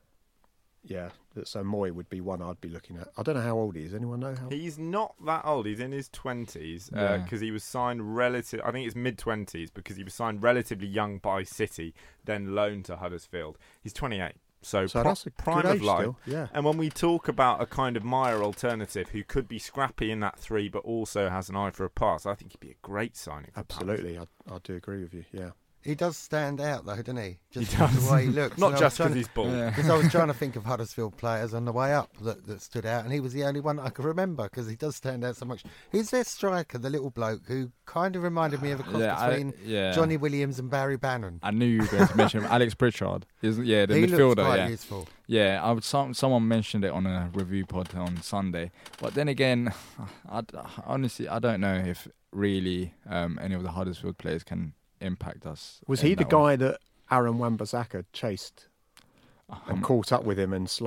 Yeah, so Moy would be one I'd be looking at. I don't know how old he is. Anyone know how? He's not that old. He's in his twenties because yeah. uh, he was signed relative. I think it's mid twenties because he was signed relatively young by City, then loaned to Huddersfield. He's twenty-eight, so, so pro- that's a prime good of age life. Still. Yeah. And when we talk about a kind of Meyer alternative who could be scrappy in that three, but also has an eye for a pass, I think he'd be a great signing. For Absolutely, I, I do agree with you. Yeah. He does stand out, though, doesn't he? Just he does. the way he looks. Not just because he's bald. Because yeah. I was trying to think of Huddersfield players on the way up that, that stood out, and he was the only one I could remember because he does stand out so much. Who's their striker, the little bloke, who kind of reminded me of a cross yeah, between I, yeah. Johnny Williams and Barry Bannon? I knew you were going to mention him. Alex Pritchard. Isn't, yeah, the he midfielder. Looks quite yeah. useful. Yeah, I would, some, someone mentioned it on a review pod on Sunday. But then again, I, honestly, I don't know if really um, any of the Huddersfield players can impact us. Was he the way. guy that Aaron Wan-Bissaka chased um, and caught up with him and slide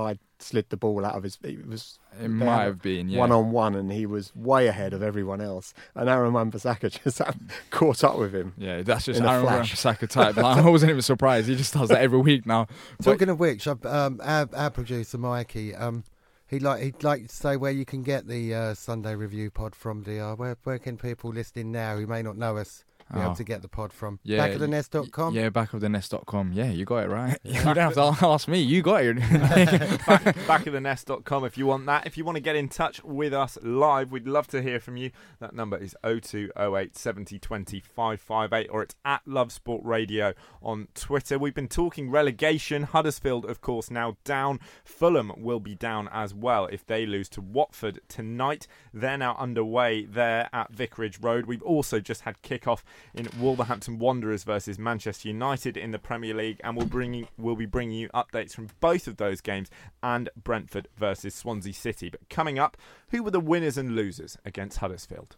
slid the ball out of his. It was It might have been, yeah. one on one, and he was way ahead of everyone else. And Aaron Wan-Bissaka just caught up with him. Yeah, that's just in a Aaron flash. Wan-Bissaka type. Like, I wasn't even surprised. He just does that every week now. Talking of which, uh, um, our, our producer Mikey, um, he'd like he'd like to say where you can get the uh, Sunday Review pod from. D R, where where can people listening now who may not know us be Oh. able to get the pod from? Yeah, back of the nest dot com. Yeah, back of the nest dot com. Yeah, you got it right. You don't have to ask me. You got it. back, back of the nest dot com if you want that. If you want to get in touch with us live, we'd love to hear from you. That number is oh two oh eight, seven oh two oh, five five eight, or it's at Love Sport Radio on Twitter. We've been talking relegation. Huddersfield, of course, now down. Fulham will be down as well if they lose to Watford tonight. They're now underway there at Vicarage Road. We've also just had kick-off in Wolverhampton Wanderers versus Manchester United in the Premier League, and we'll bring you, we'll be bringing you updates from both of those games and Brentford versus Swansea City. But coming up, who were the winners and losers against Huddersfield?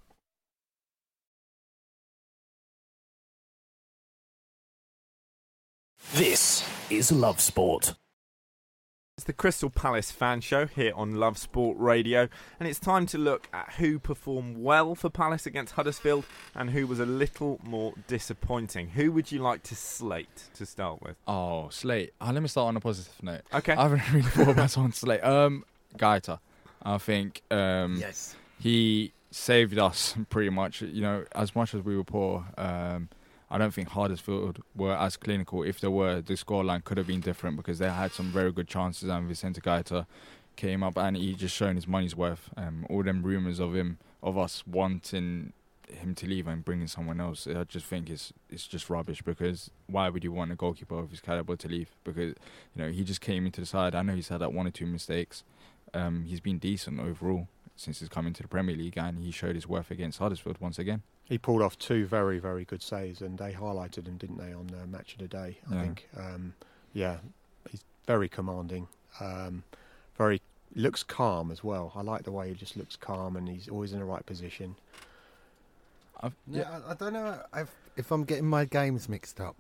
This is Love Sport. It's the Crystal Palace fan show here on Love Sport Radio, and it's time to look at who performed well for Palace against Huddersfield and who was a little more disappointing. Who would you like to slate to start with? Oh, Slate. Uh, let me start on a positive note. Okay. I haven't really thought about someone Slate. Um, Gaeta. I think um, Yes. he saved us pretty much. You know, as much as we were poor, um, I don't think Huddersfield were as clinical. If they were, the scoreline could have been different because they had some very good chances, and Vicente Gaeta came up and he just shown his money's worth. Um, all them rumours of him, of us wanting him to leave and bringing someone else, I just think it's it's just rubbish, because why would you want a goalkeeper of his calibre to leave? Because, you know, he just came into the side. I know he's had that one or two mistakes. Um, he's been decent overall since he's come into the Premier League, and he showed his worth against Huddersfield once again. He pulled off two very, very good saves, and they highlighted him, didn't they, on uh, Match of the Day, I Yeah. think. Um, yeah, he's very commanding. Um, very looks calm as well. I like the way he just looks calm, and he's always in the right position. I've, Yeah, I, I don't know if, if I'm getting my games mixed up,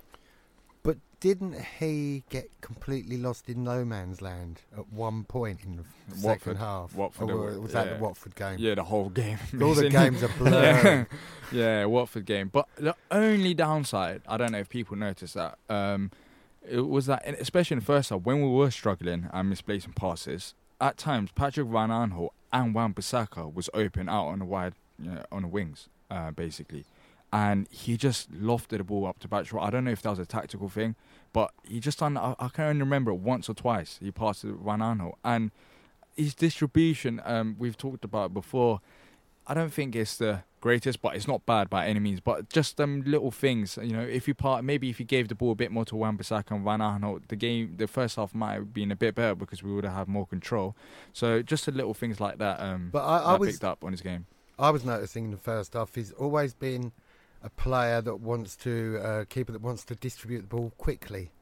but didn't he get completely lost in no man's land at one point in the f- Watford. second half? Watford, Or was that yeah. the Watford game? Yeah, the whole game. All the Missing. games are blurred. Yeah, Watford game. But the only downside, I don't know if people noticed that, um, it was that, especially in the first half, when we were struggling and misplacing passes, at times Patrick Van Aanholt and Wan-Bissaka was open out on the wide, you know, on the wings, uh, basically. And he just lofted the ball up to Patrick. I don't know if that was a tactical thing, but he just done. I, I can only remember it once or twice. He passed to Van Aanholt, and his distribution. Um, we've talked about it before. I don't think it's the greatest, but it's not bad by any means. But just them little things, you know. If you part, maybe if you gave the ball a bit more to Wan-Bissaka and Van Aanholt, the game, the first half might have been a bit better because we would have had more control. So just the little things like that. Um, But I, I that was picked up on his game. I was noticing in the first half he's always been a player that wants to uh, keeper that wants to distribute the ball quickly,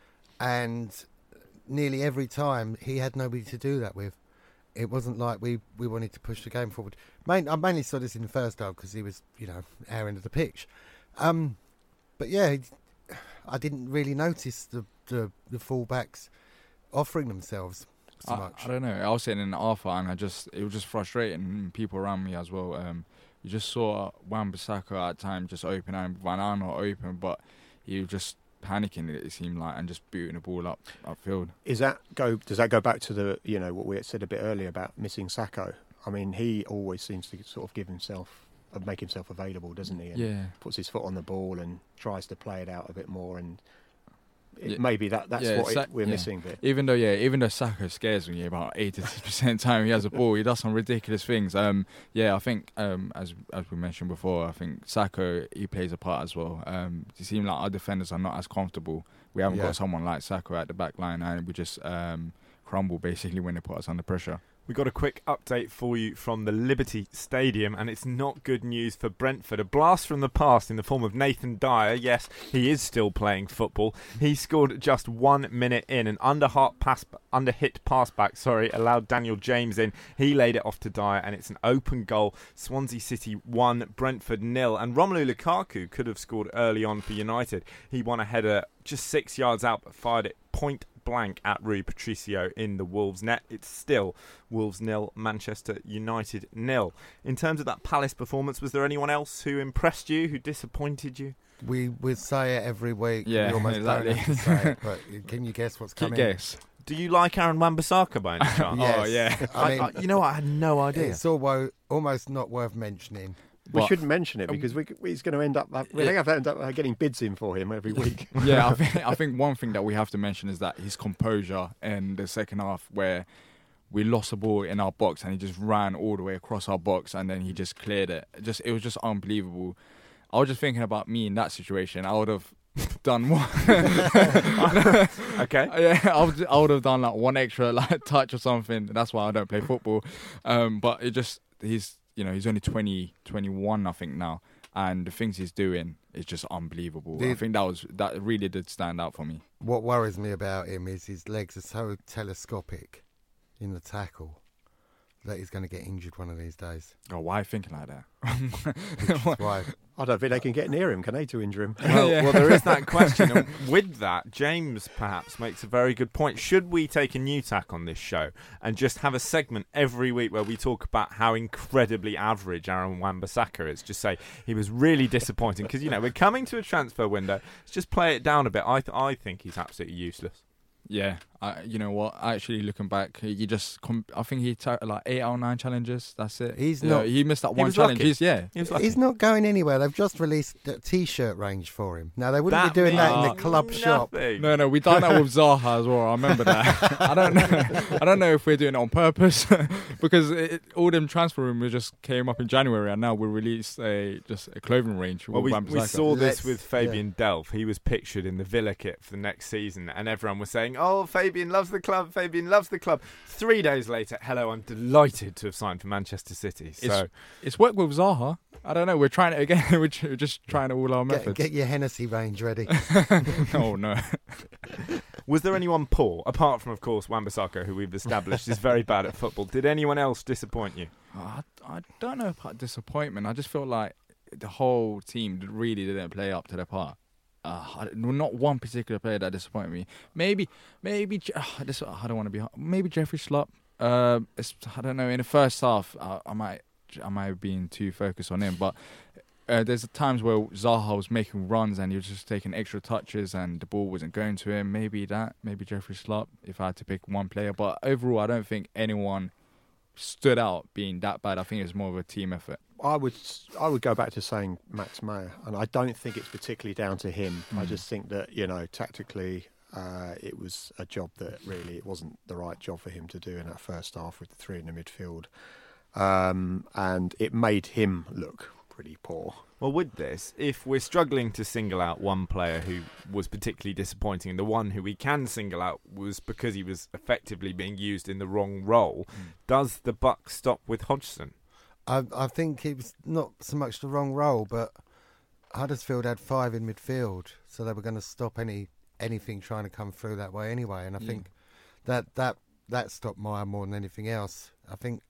and nearly every time he had nobody to do that with. It wasn't like we, we wanted to push the game forward. Main, I mainly saw this in the first half because he was, you know, our end of the pitch. Um, but yeah, he, I didn't really notice the, the the fullbacks offering themselves so I, much. I don't know. I was sitting in the alpha, and I just it was just frustrating. And people around me as well. Um, you just saw Wan-Bissaka at times just open and Van Aanholt open, but he was just panicking, it seemed like, and just booting the ball up upfield. Is that go? Does that go back to the you know what we had said a bit earlier about missing Sacco? I mean, he always seems to sort of give himself, uh, make himself available, doesn't he? And Yeah. puts his foot on the ball and tries to play it out a bit more. And it, Yeah. maybe that that's Yeah, what Sa- it, we're yeah. missing. Bit. Even though, yeah, even though Saka scares me about eighty percent time he has a ball, he does some ridiculous things. Um, yeah, I think um, as as we mentioned before, I think Saka, he plays a part as well. Um, it seems like our defenders are not as comfortable. We haven't Yeah. got someone like Saka at the back line, and we just um, crumble basically when they put us under pressure. We got a quick update for you from the Liberty Stadium, and it's not good news for Brentford. A blast from the past in the form of Nathan Dyer. Yes, he is still playing football. He scored just one minute in. An under-hit pass, under-hit pass back, sorry, allowed Daniel James in. He laid it off to Dyer, and it's an open goal. Swansea City one, Brentford nil. And Romelu Lukaku could have scored early on for United. He won a header just six yards out, but fired it point blank at Rui Patricio in the Wolves net. It's still Wolves nil, Manchester United nil. In terms of that Palace performance, was there anyone else who impressed you, who disappointed you? We we say it every week. Yeah, we almost exactly. don't have to say it, but can you guess what's coming? Guess. Do you like Aaron Wan-Bissaka by any chance? Yes. Oh, yeah. I mean, I, I, you know what? I had no idea. it's almo- almost not worth mentioning. We What? shouldn't mention it because we, he's going to end up. We're going to end up getting bids in for him every week. Yeah, I think, I think one thing that we have to mention is that his composure in the second half, where we lost the ball in our box and he just ran all the way across our box and then he just cleared it. Just it was just unbelievable. I was just thinking about me in that situation. I would have done more. Okay. Yeah, I would, I would have done like one extra like touch or something. That's why I don't play football. Um, but it just he's you know he's only twenty, twenty-one I think now, and the things he's doing is just unbelievable. Did- I think that was that really did stand out for me. What worries me about him is his legs are so telescopic in the tackle that he's going to get injured one of these days. Oh, why are you thinking like that? That's why. I don't think they can get near him, can they, to injure him? Well, Yeah. well, there is that question. And with that, James perhaps makes a very good point. Should we take a new tack on this show and just have a segment every week where we talk about how incredibly average Aaron Wan-Bissaka is? Just say he was really disappointing because, you know, we're coming to a transfer window. Let's just play it down a bit. I, th- I think he's absolutely useless. Yeah, I, you know what? Actually, looking back, he he just com- I think he took like eight or nine challenges. That's it. He's Yeah, not- He missed that He one was challenge. lucky. He's, yeah. He was lucky. He's not going anywhere. They've just released a T-shirt range for him. Now, they wouldn't That be doing that in means the club shop. nothing. No, no, we done that with Zaha as well. I remember that. I don't know. I don't know if we're doing it on purpose because it, all them transfer rumours just came up in January, and now we released a just a clothing range. Well, with we, we Wan-Bissaka. saw this Let's- with Fabian Delph. He was pictured in the Villa kit for the next season, and everyone was saying, "Oh, Fabian loves the club. Fabian loves the club." Three days later, hello, I'm delighted to have signed for Manchester City. So It's, it's worked with Zaha. I don't know. We're trying it again. We're j- just trying all our Get, methods. get your Hennessy range ready. Oh no. was there anyone poor, apart from, of course, Wan-Bissaka, who we've established is very bad at football? Did anyone else disappoint you? I, I don't know about disappointment. I just feel like the whole team really didn't play up to their part. Uh, I- not one particular player that disappointed me. Maybe, maybe Je- uh, this, I don't want to be. Maybe Jeffrey Schlupp. Uh, it's, I don't know. In the first half, uh, I might, I might have been too focused on him. But uh, there's times where Zaha was making runs and he was just taking extra touches and the ball wasn't going to him. Maybe that. Maybe Jeffrey Schlupp. If I had to pick one player, but overall, I don't think anyone stood out being that bad. I think it's more of a team effort. I would I would go back to saying Max Meyer, and I don't think it's particularly down to him. I Mm. just think that, you know, tactically, uh, it was a job that really it wasn't the right job for him to do in that first half with the three in the midfield, um, and it made him look pretty poor. Well, with this, if we're struggling to single out one player who was particularly disappointing, and the one who we can single out was because he was effectively being used in the wrong role, Mm. does the buck stop with Hodgson? I, I think it was not so much the wrong role, but Huddersfield had five in midfield, so they were going to stop any anything trying to come through that way anyway. And I Yeah. think that that that stopped Meyer more than anything else. I think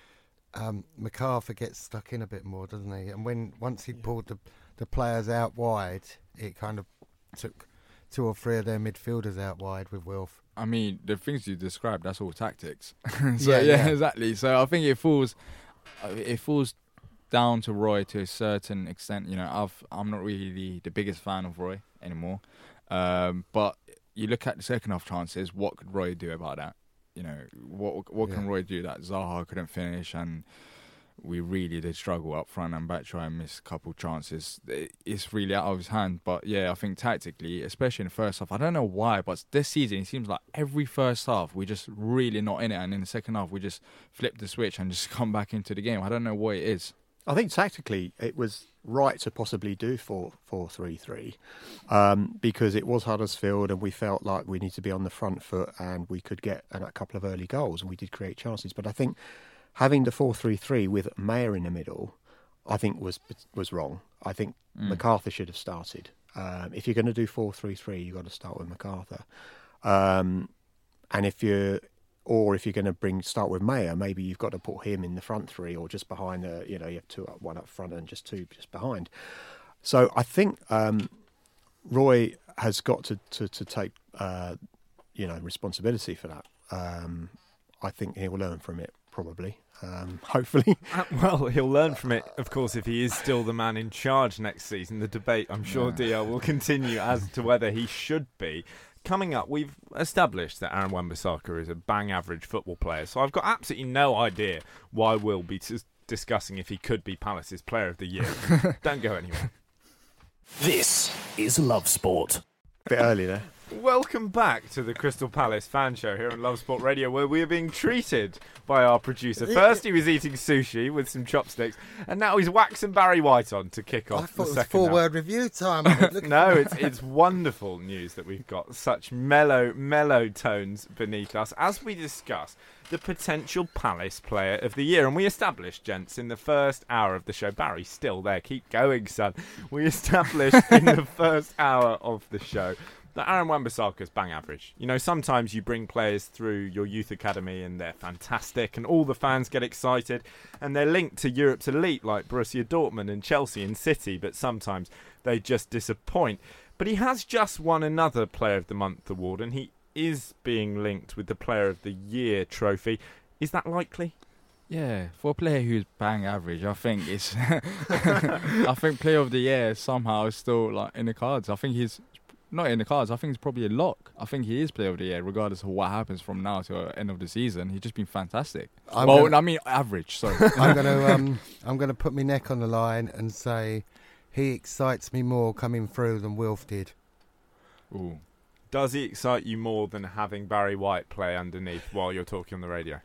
um, MacArthur gets stuck in a bit more, doesn't he? And when once he pulled the the players out wide, it kind of took two or three of their midfielders out wide with Wilf. I mean, the things you described, that's all tactics. so, Yeah, yeah, yeah. exactly. So I think it falls, uh, it falls down to Roy to a certain extent. You know, I've, I'm not really the biggest fan of Roy anymore. Um, but you look at the second half chances, what could Roy do about that? You know, what what can Yeah. Roy do that Zaha couldn't finish, and we really did struggle up front, and Batshuayi missed a couple chances. It- It's really out of his hand. But yeah, I think tactically, especially in the first half, I don't know why, but this season it seems like every first half we just really not in it, and in the second half we just flip the switch and just come back into the game. I don't know what it is. I think tactically it was right to possibly do four four three three um, because it was Huddersfield and we felt like we need to be on the front foot and we could get a couple of early goals and we did create chances. But I think having the four three three with Mayer in the middle, I think was was wrong. I think Mm. MacArthur should have started. Um, if you're going to do four three three, you've got to start with MacArthur. Um, and if you're Or if you're going to bring start with Mayer, maybe you've got to put him in the front three, or just behind the, you know, you have two up, one up front, and just two just behind. So I think um, Roy has got to to, to take uh, you know, responsibility for that. Um, I think he'll learn from it, probably. Um, hopefully. Uh, well, he'll learn from it, of course, if he is still the man in charge next season. The debate, I'm sure, Yeah. D L, will continue as to whether he should be. Coming up, we've established that Aaron Wan-Bissaka is a bang average football player, so I've got absolutely no idea why we'll be t- discussing if he could be Palace's Player of the Year. Don't go anywhere. This is Love Sport. A bit early there. Welcome back to the Crystal Palace fan show here on Love Sport Radio, where we are being treated by our producer. First he was eating sushi with some chopsticks, and now he's waxing Barry White on to kick off I thought the it was second four half. word review time. No, it's it's wonderful news that we've got such mellow, mellow tones beneath us as we discuss the potential Palace Player of the Year. And we established, gents, in the first hour of the show, Barry's still there, keep going, son. We established in the first hour of the show that Aaron Wan-Bissaka's bang average. You know, sometimes you bring players through your youth academy and they're fantastic and all the fans get excited and they're linked to Europe's elite like Borussia Dortmund and Chelsea and City, but sometimes they just disappoint. But he has just won another Player of the Month award and he is being linked with the Player of the Year trophy. Is that likely? Yeah, for a player who's bang average, I think it's. I think Player of the Year somehow is still like in the cards. I think he's not in the cards. I think it's probably a lock. I think he is Player of the Year, regardless of what happens from now to the end of the season. He's just been fantastic. I'm well, gonna- I mean average. Sorry. I'm going to um, I'm going to put my neck on the line and say he excites me more coming through than Wilf did. Ooh. Does he excite you more than having Barry White play underneath while you're talking on the radio?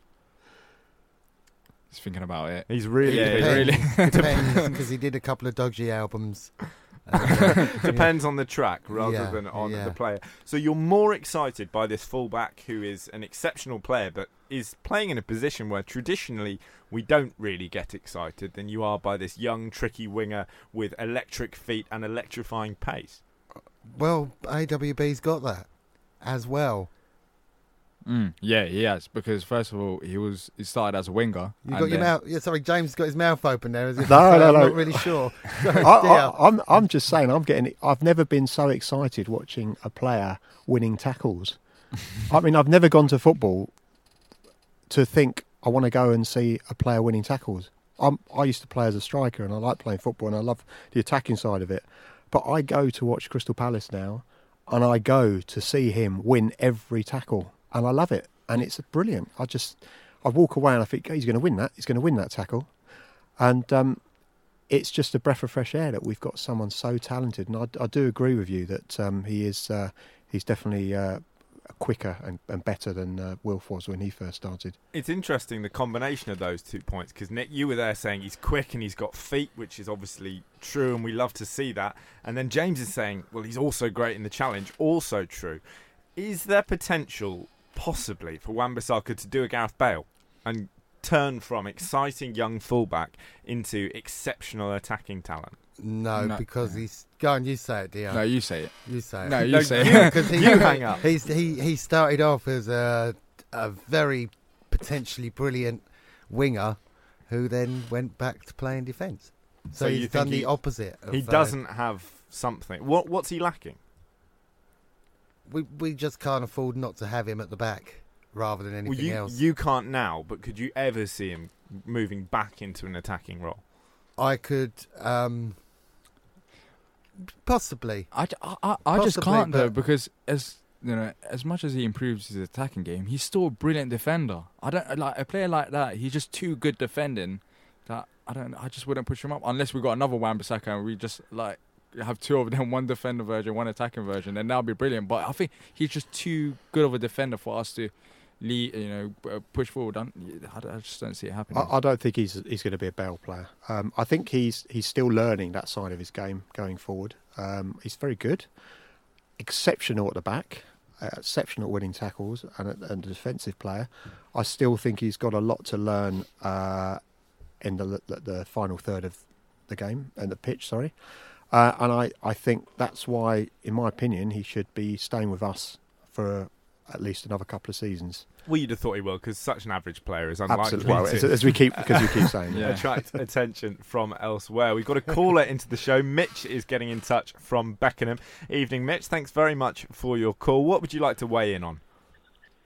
Just thinking about it. He's really Yeah, big. really. Depends, because he did a couple of dodgy albums. Uh, Depends on the track rather Yeah, than on yeah. the player. So you're more excited by this fullback who is an exceptional player but is playing in a position where traditionally we don't really get excited than you are by this young, tricky winger with electric feet and electrifying pace. Well, A W B's got that as well. Mm, yeah, he has. Because first of all, he was he started as a winger. You and got your then- mouth. Yeah, sorry, James got his mouth open there. As if No, to say, no, I'm no. not really sure. Sorry, I, dear. I, I'm, I'm just saying, I'm getting. I've never been so excited watching a player winning tackles. I mean, I've never gone to football to think I want to go and see a player winning tackles. I'm, I used to play as a striker, and I like playing football, and I love the attacking side of it. But I go to watch Crystal Palace now, and I go to see him win every tackle, and I love it, and it's brilliant. I just, I walk away and I think he's going to win that. He's going to win that tackle, and um, it's just a breath of fresh air that we've got someone so talented. And I, I do agree with you that um, he is, uh, he's definitely uh, quicker and, and better than uh, Wilf was when he first started. It's interesting, the combination of those two points, because Nick, you were there saying he's quick and he's got feet, which is obviously true, and we love to see that. And then James is saying, well, he's also great in the challenge, also true. Is there potential, possibly, for Wan-Bissaka to do a Gareth Bale and turn from exciting young fullback into exceptional attacking talent? No, No. because he's. Go on, you say it, dear. No, you say it. You say it. No, you No, say you- it. Because he, You hang up. He's, he he started off as a a very potentially brilliant winger, who then went back to playing defence. So, So you he's think done he- the opposite. Of, He uh, doesn't have something. What What's he lacking? we we just can't afford not to have him at the back rather than anything Well, you, else. you can't now, but could you ever see him moving back into an attacking role? I could um, possibly. I, I, I just Possibly, can't though, but- because as you know, as much as he improves his attacking game, he's still a brilliant defender. I don't like a player like that. He's just too good defending. That I don't. I just wouldn't push him up unless we got another Wan-Bissaka and we just like have two of them, one defender version, one attacking version, then that'll be brilliant. But I think he's just too good of a defender for us to lead, you know, uh, push forward. I, I just don't see it happening. I, I don't think he's he's going to be a Bale player. Um, I think he's he's still learning that side of his game going forward. Um, he's very good, exceptional at the back, uh, exceptional at winning tackles, and a, and a defensive player. I still think he's got a lot to learn uh, in the, the the final third of the game and the pitch. Sorry, uh, and I, I think that's why, in my opinion, he should be staying with us for at least another couple of seasons. Well, you'd have thought he will, because such an average player is unlikely Absolutely, well, to as, as we keep because we keep saying. Yeah. attract attention from elsewhere. We've got a caller into the show. Mitch is getting in touch from Beckenham. Evening, Mitch. Thanks very much for your call. What would you like to weigh in on?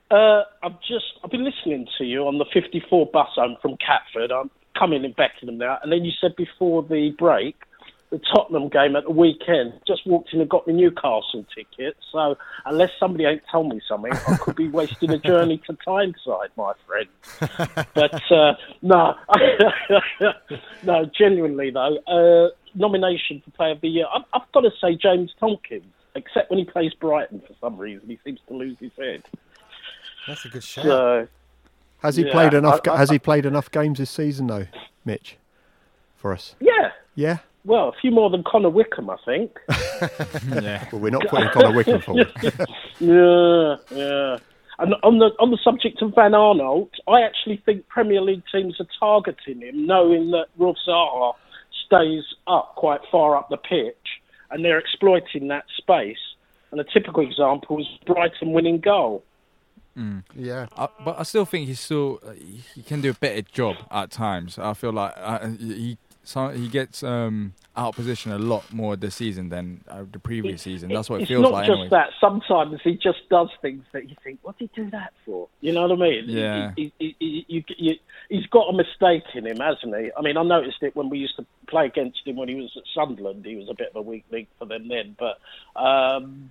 Uh, I've just I've been listening to you on the fifty-four bus home from Catford. I'm coming in Beckenham now, and then you said before the break, the Tottenham game at the weekend. Just walked in and got the Newcastle ticket. So unless somebody ain't told me something, I could be wasting a journey to Tyneside, my friend. But uh, no, no, genuinely though, uh, nomination for Player of the Year. I've, I've got to say James Tompkins. Except when he plays Brighton, for some reason, he seems to lose his head. That's a good shout. So, has he yeah, played enough? I, I, has he played enough games this season, though, Mitch? For us? Yeah. Yeah. Well, a few more than Connor Wickham, I think. Yeah. Well, we're not putting Connor Wickham forward. yeah, yeah. And on the on the subject of Van Aanholt, I actually think Premier League teams are targeting him, knowing that Rolf Zaha stays up quite far up the pitch. And they're exploiting that space. And a typical example is Brighton winning goal. Mm. Yeah. Uh, but I still think he's still, uh, he can do a better job at times. I feel like uh, he so he gets um, out of position a lot more this season than uh, the previous it, season. That's what it it's feels not like just anyway. that. Sometimes he just does things that you think, what did he do that for? You know what I mean? Yeah. He, he, he, he, you, he's got a mistake in him, hasn't he? I mean, I noticed it when we used to play against him when he was at Sunderland. He was a bit of a weak link for them then. But, um,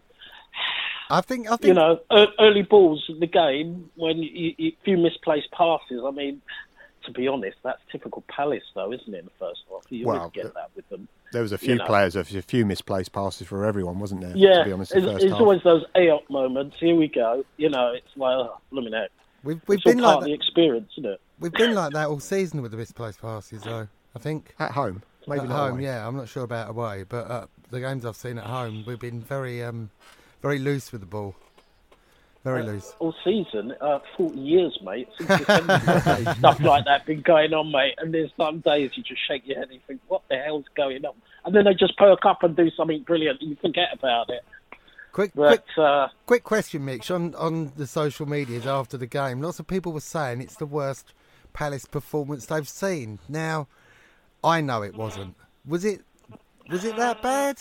I think, I think, you know, early balls in the game, when you, you, few misplaced passes, I mean, to be honest, that's typical Palace, though, isn't it, in the first half? You well, always get that with them. There was a few you know. players, a few misplaced passes for everyone, wasn't there? Yeah, to be honest, the it's, first it's half. always those A O P moments. Here we go. You know, it's like, oh, blooming heck. we've, we've It's all been part like of the that. experience, isn't it? We've been like that all season with the misplaced passes, though. I think At home, maybe at not home, away. yeah. I'm not sure about away, but uh, the games I've seen at home, we've been very, um, very loose with the ball. Very Uh, loose. All season, uh, forty years, mate. Since the seventies, stuff like that been going on, mate. And there's some days you just shake your head and you think, what the hell's going on? And then they just perk up and do something brilliant and you forget about it. Quick, But, quick, uh, quick question, Mitch. On on the social medias after the game, lots of people were saying it's the worst Palace performance they've seen. Now, I know it wasn't. Was it? Was it that bad?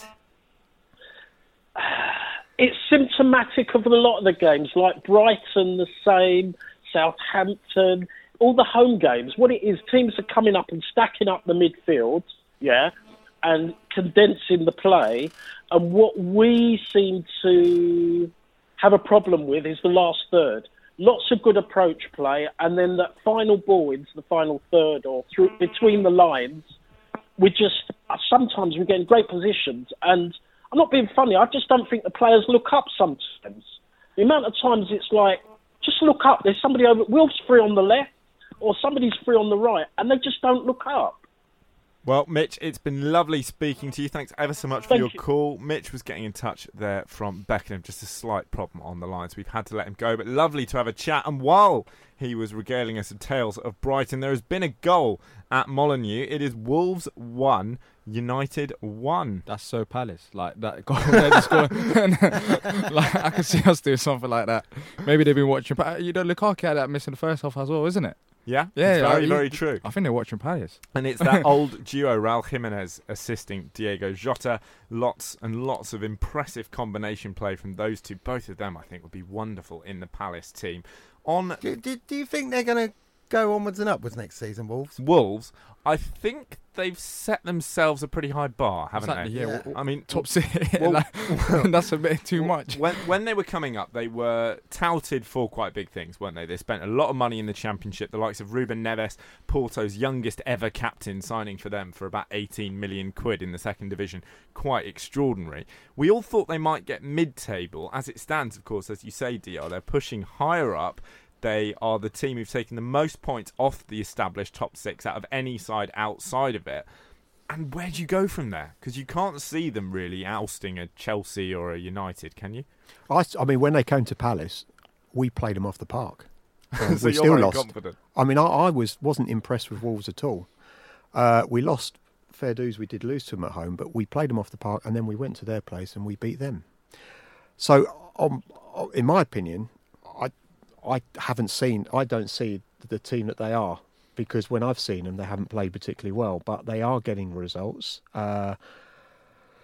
it's symptomatic of a lot of the games, like Brighton, the same, Southampton, all the home games. What it is, teams are coming up and stacking up the midfield, yeah, and condensing the play. And what we seem to have a problem with is the last third. Lots of good approach play, and then that final ball into the final third or through between the lines, we just sometimes we get in great positions. And I'm not being funny. I just don't think the players look up sometimes. The amount of times it's like, just look up. There's somebody over. Wilf's free on the left, or somebody's free on the right, and they just don't look up. Well, Mitch, it's been lovely speaking to you. Thanks ever so much for Thank your you. call. Mitch was getting in touch there from Beckenham. Just a slight problem on the line, so we've had to let him go. But lovely to have a chat. And while he was regaling us with tales of Brighton, there has been a goal at Molineux. It is Wolves one, United one. That's so Palace. Like that goal. They're just going, like, I can see us doing something like that. Maybe they've been watching. But you know, Lukaku had that miss in the first half as well, isn't it? Yeah, Yeah, it's yeah, very, he- very true. I think they're watching Palace. And it's that old duo, Raul Jimenez assisting Diego Jota. Lots and lots of impressive combination play from those two. Both of them, I think, would be wonderful in the Palace team. On Do, do, do you think they're going to go onwards and upwards next season, Wolves? Wolves, I think they've set themselves a pretty high bar, haven't Exactly, they? yeah. Yeah. w- I mean, Top six. well- like, that's a bit too much. When when they were coming up, they were touted for quite big things, weren't they? They spent a lot of money in the Championship. The likes of Ruben Neves, Porto's youngest ever captain, signing for them for about eighteen million quid in the second division. Quite extraordinary. We all thought they might get mid-table. As it stands, of course, as you say, D R, they're pushing higher up. They are the team who've taken the most points off the established top six out of any side outside of it. And where do you go from there? Because you can't see them really ousting a Chelsea or a United, can you? I, s- I mean, when they came to Palace, we played them off the park. Uh, So we you're still very lost. confident. I mean, I, I was wasn't impressed with Wolves at all. Uh, we lost fair dues. We did lose to them at home, but we played them off the park, and then we went to their place and we beat them. So, um, in my opinion, I I haven't seen. I don't see the team that they are. Because when I've seen them, they haven't played particularly well, but they are getting results. Uh,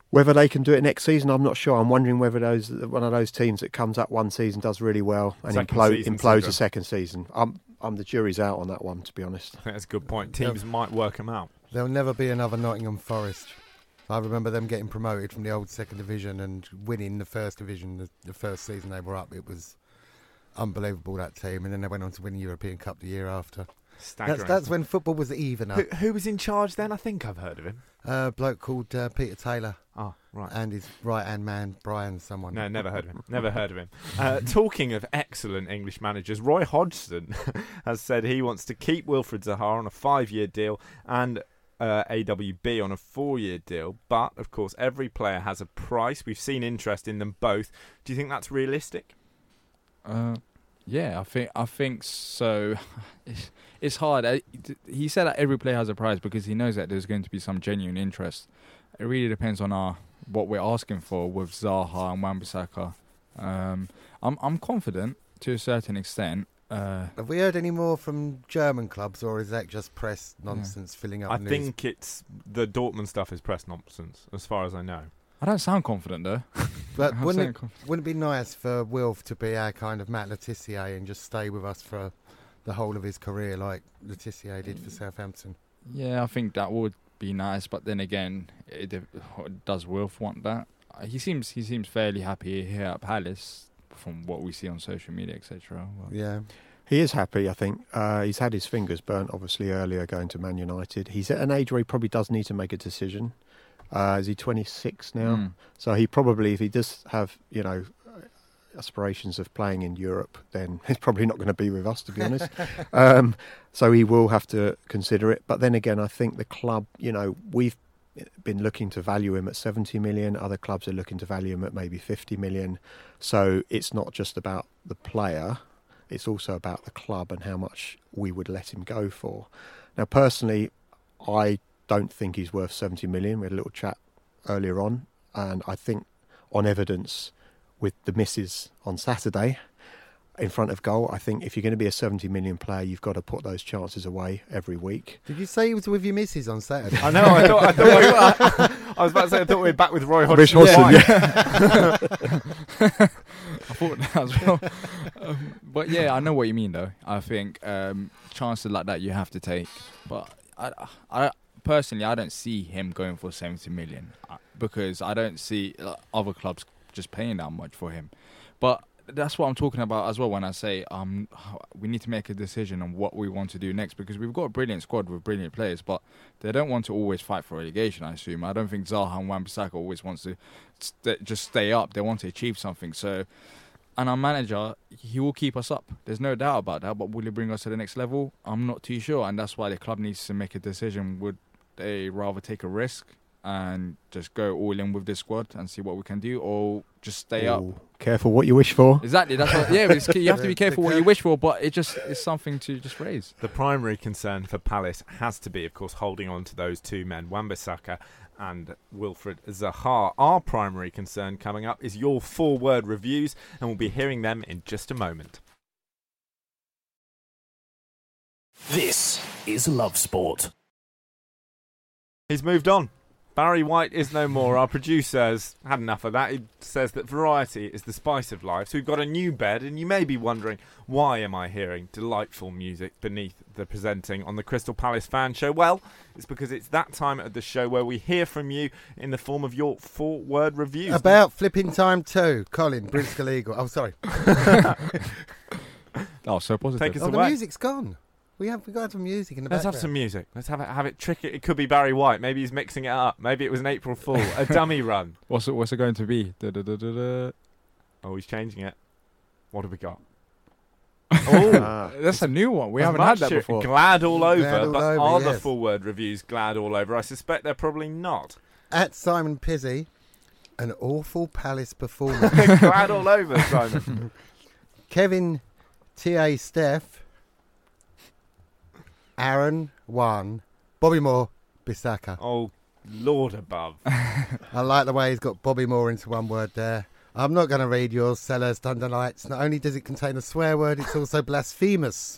Whether they can do it next season, I'm not sure. I'm wondering whether those one of those teams that comes up one season does really well and Second implo- season implodes syndrome. a second season. I'm, I'm the jury's out on that one, to be honest. I think that's a good point. Teams might work them out. There'll never be another Nottingham Forest. I remember them getting promoted from the old second division and winning the first division the, the first season they were up. It was unbelievable, that team. And then they went on to win the European Cup the year after. Staggering. That's, that's when football was even up. Who, who was in charge then? I think I've heard of him. A bloke called uh, Peter Taylor. Oh, right. And his right-hand man, Brian someone. No, never heard of him. Never heard of him. Uh, talking of excellent English managers, Roy Hodgson has said he wants to keep Wilfred Zaha on a five-year deal and uh, A W B on a four-year deal. But, of course, every player has a price. We've seen interest in them both. Do you think that's realistic? Uh, yeah, I think I think so. It's, it's hard. I, he said that every player has a price because he knows that there's going to be some genuine interest. It really depends on our what we're asking for with Zaha and Wan-Bissaka. Um, I'm I'm confident to a certain extent. Uh, Have we heard any more from German clubs, or is that just press nonsense yeah. filling up I news? think it's the Dortmund stuff is press nonsense, as far as I know. I don't sound confident though. But I'm wouldn't saying it, confident. wouldn't it be nice for Wilf to be our kind of Matt Letizia and just stay with us for the whole of his career, like Letizia did for Southampton? Yeah, I think that would be nice. But then again, it, it, does Wilf want that? Uh, He seems he seems fairly happy here at Palace, from what we see on social media, et cetera. Well, Yeah. He is happy, I think. Uh, he's had his fingers burnt, obviously, earlier going to Man United. He's at an age where he probably does need to make a decision. Uh, is he twenty-six now? Mm. So he probably, if he does have, you know, aspirations of playing in Europe, then he's probably not going to be with us, to be honest. um, so he will have to consider it. But then again, I think the club, you know, we've been looking to value him at seventy million. Other clubs are looking to value him at maybe fifty million. So it's not just about the player. It's also about the club and how much we would let him go for. Now, personally, I don't think he's worth seventy million. We had a little chat earlier on, and I think on evidence with the misses on Saturday in front of goal, I think if you're going to be a seventy million player, you've got to put those chances away every week. Did you say he was with your missus on Saturday? I know. I thought. I, thought we were, I was about to say. I thought we were back with Roy Hodgson. Rich Hodgson, yeah. I thought that as well. um, but yeah, I know what you mean though. I think um, chances like that you have to take. But I, I personally, I don't see him going for seventy million because I don't see uh, other clubs just paying that much for him. But that's what I'm talking about as well when I say um, we need to make a decision on what we want to do next, because we've got a brilliant squad with brilliant players, but they don't want to always fight for relegation, I assume. I don't think Zaha and Wan-Bissaka always wants to st- just stay up. They want to achieve something. So, and our manager, he will keep us up. There's no doubt about that, but will he bring us to the next level? I'm not too sure, and that's why the club needs to make a decision. Would they rather take a risk and just go all in with this squad and see what we can do, or just stay Ooh, up? Careful what you wish for. Exactly. That's what, yeah. It's, you have to be careful what you wish for, but it just is something to just raise. The primary concern for Palace has to be, of course, holding on to those two men, Wan-Bissaka and Wilfred Zaha. Our primary concern coming up is your four-word reviews, and we'll be hearing them in just a moment. This is Love Sport. He's moved on. Barry White is no more. Our producer has had enough of that. He says that variety is the spice of life. So we've got a new bed, and you may be wondering, why am I hearing delightful music beneath the presenting on the Crystal Palace Fan Show? Well, it's because it's that time of the show where we hear from you in the form of your four-word reviews. About flipping time two, Colin, Bristol Eagle. Oh, sorry. Oh, so positive. Take us Oh, the away. music's gone. We have we got some music in the Let's background. have some music. Let's have it. Have it tricky. It could be Barry White. Maybe he's mixing it up. Maybe it was an April Fool, a dummy run. What's it? What's it going to be? Da, da, da, da, da. Oh, he's changing it. What have we got? Oh, uh, That's a new one. We As haven't had much that before. Glad all over, Glad all but over, are the yes. full word reviews glad all over? I suspect they're probably not. At Simon Pizzi, an awful Palace performance. Glad all over, Simon. Kevin T A Steph, Aaron one, Bobby Moore, Bissaka. Oh, Lord above. I like the way he's got Bobby Moore into one word there. I'm not going to read yours, Sellers, Thunder Lights. Not only does it contain a swear word, it's also blasphemous.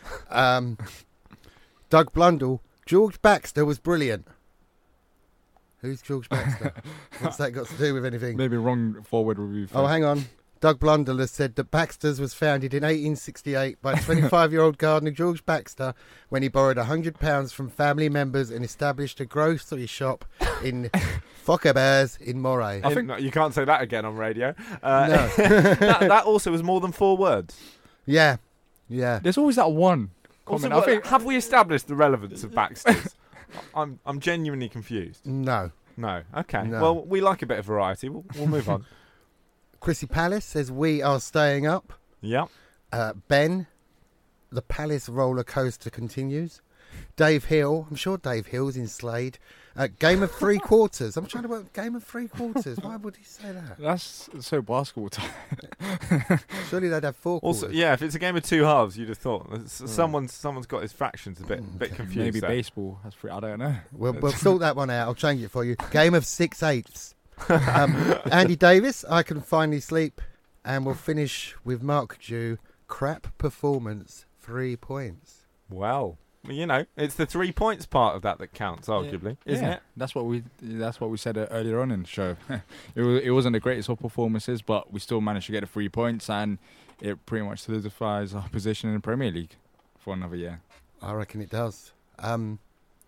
Um, Doug Blundell, George Baxter was brilliant. Who's George Baxter? What's that got to do with anything? Maybe wrong forward review. Oh, hang on. Doug Blundell has said that Baxter's was founded in eighteen sixty-eight by twenty-five-year-old gardener George Baxter when he borrowed one hundred pounds from family members and established a grocery shop in Fochabers in Moray. I think no, you can't say that again on radio. Uh, No. that, that also was more than four words. Yeah, yeah. There's always that one Also, comment. what- I think have we established the relevance of Baxter's? I'm I'm genuinely confused. No. No. Okay. No. Well, we like a bit of variety. We'll, we'll move on. Chrissy Palace says we are staying up. Yeah. Uh, Ben, the Palace roller coaster continues. Dave Hill, I'm sure Dave Hill's in Slade. Uh, game of three quarters. I'm trying to work game of three quarters. Why would he say that? that's so basketball time. Surely they'd have four quarters. Also, yeah, if it's a game of two halves, you'd have thought S- someone's someone's got his fractions a bit bit confused. Maybe there. baseball has free. I don't know. We'll, we'll sort that one out. I'll change it for you. Game of six eighths. Um, Andy Davis, I can finally sleep. And we'll finish with Mark Dew. Crap performance, three points. Well, you know, it's the three points part of that that counts, arguably, isn't Yeah, it? That's what we. That's what we said uh, earlier on in the show. it, was, it wasn't the greatest of performances, but we still managed to get the three points, and it pretty much solidifies our position in the Premier League for another year. I reckon it does. Um,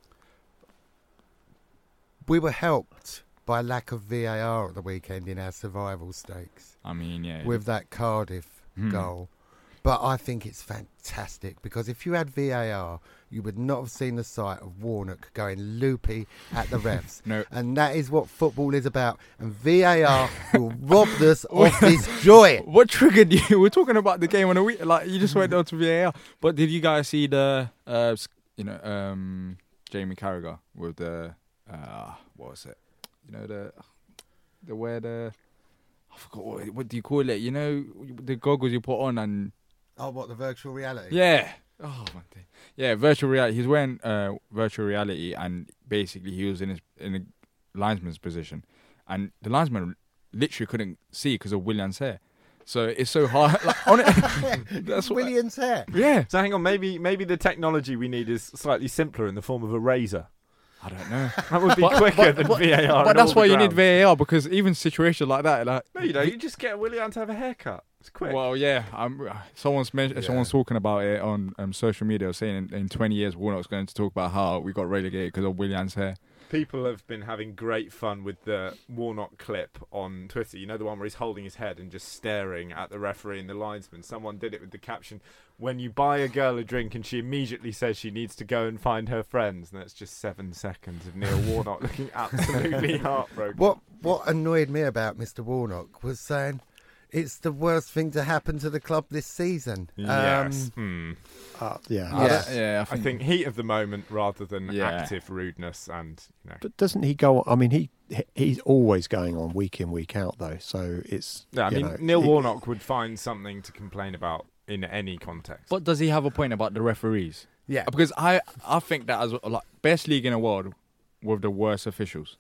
we were helped by lack of V A R at the weekend in our survival stakes I mean, yeah. with that Cardiff Hmm. goal. But I think it's fantastic because if you had V A R, you would not have seen the sight of Warnock going loopy at the refs. No. And that is what football is about. And V A R will rob us of this joy. What triggered you? We're talking about the game on the week. Like you just went on to V A R. But did you guys see the, uh, s- you know, um, Jamie Carragher with the, uh, what was it? You know the, the where the, I forgot what, what do you call it? You know the goggles you put on and Oh, what, the virtual reality? yeah. Oh my day. Yeah, virtual reality. He's wearing uh, virtual reality, and basically he was in his in a linesman's position, and the linesman literally couldn't see because of Willian's hair. So it's so hard. Like, on it, that's what, William's hair. yeah. So hang on, maybe maybe the technology we need is slightly simpler in the form of a razor. I don't know. That would be But- quicker but- than but- V A R. But in that's all why the you need grounds. V A R, because even situations like that, like No, you don't. You just get Willian to have a haircut. It's quick. well, yeah. I'm, someone's men- Yeah. someone's talking about it on um, social media, saying in, in twenty years Warnock's going to talk about how we got relegated because of Willian's hair. People have been having great fun with the Warnock clip on Twitter. You know, the one where he's holding his head and just staring at the referee and the linesman. Someone did it with the caption, when you buy a girl a drink and she immediately says she needs to go and find her friends. And that's just seven seconds of Neil Warnock looking absolutely heartbroken. What what annoyed me about Mister Warnock was saying it's the worst thing to happen to the club this season. Yes. Um, Hmm. Uh, yeah. Yeah. I don't- yeah. I I think, think heat of the moment rather than Yeah. active rudeness and, you know. But doesn't he go? I mean, he he- he's always going on week in, week out, though. So it's. Yeah, I you mean, know, Neil it- Warnock would find something to complain about in any context. but does he have a point about the referees? yeah. Because I, I think that as like best league in the world with the worst officials.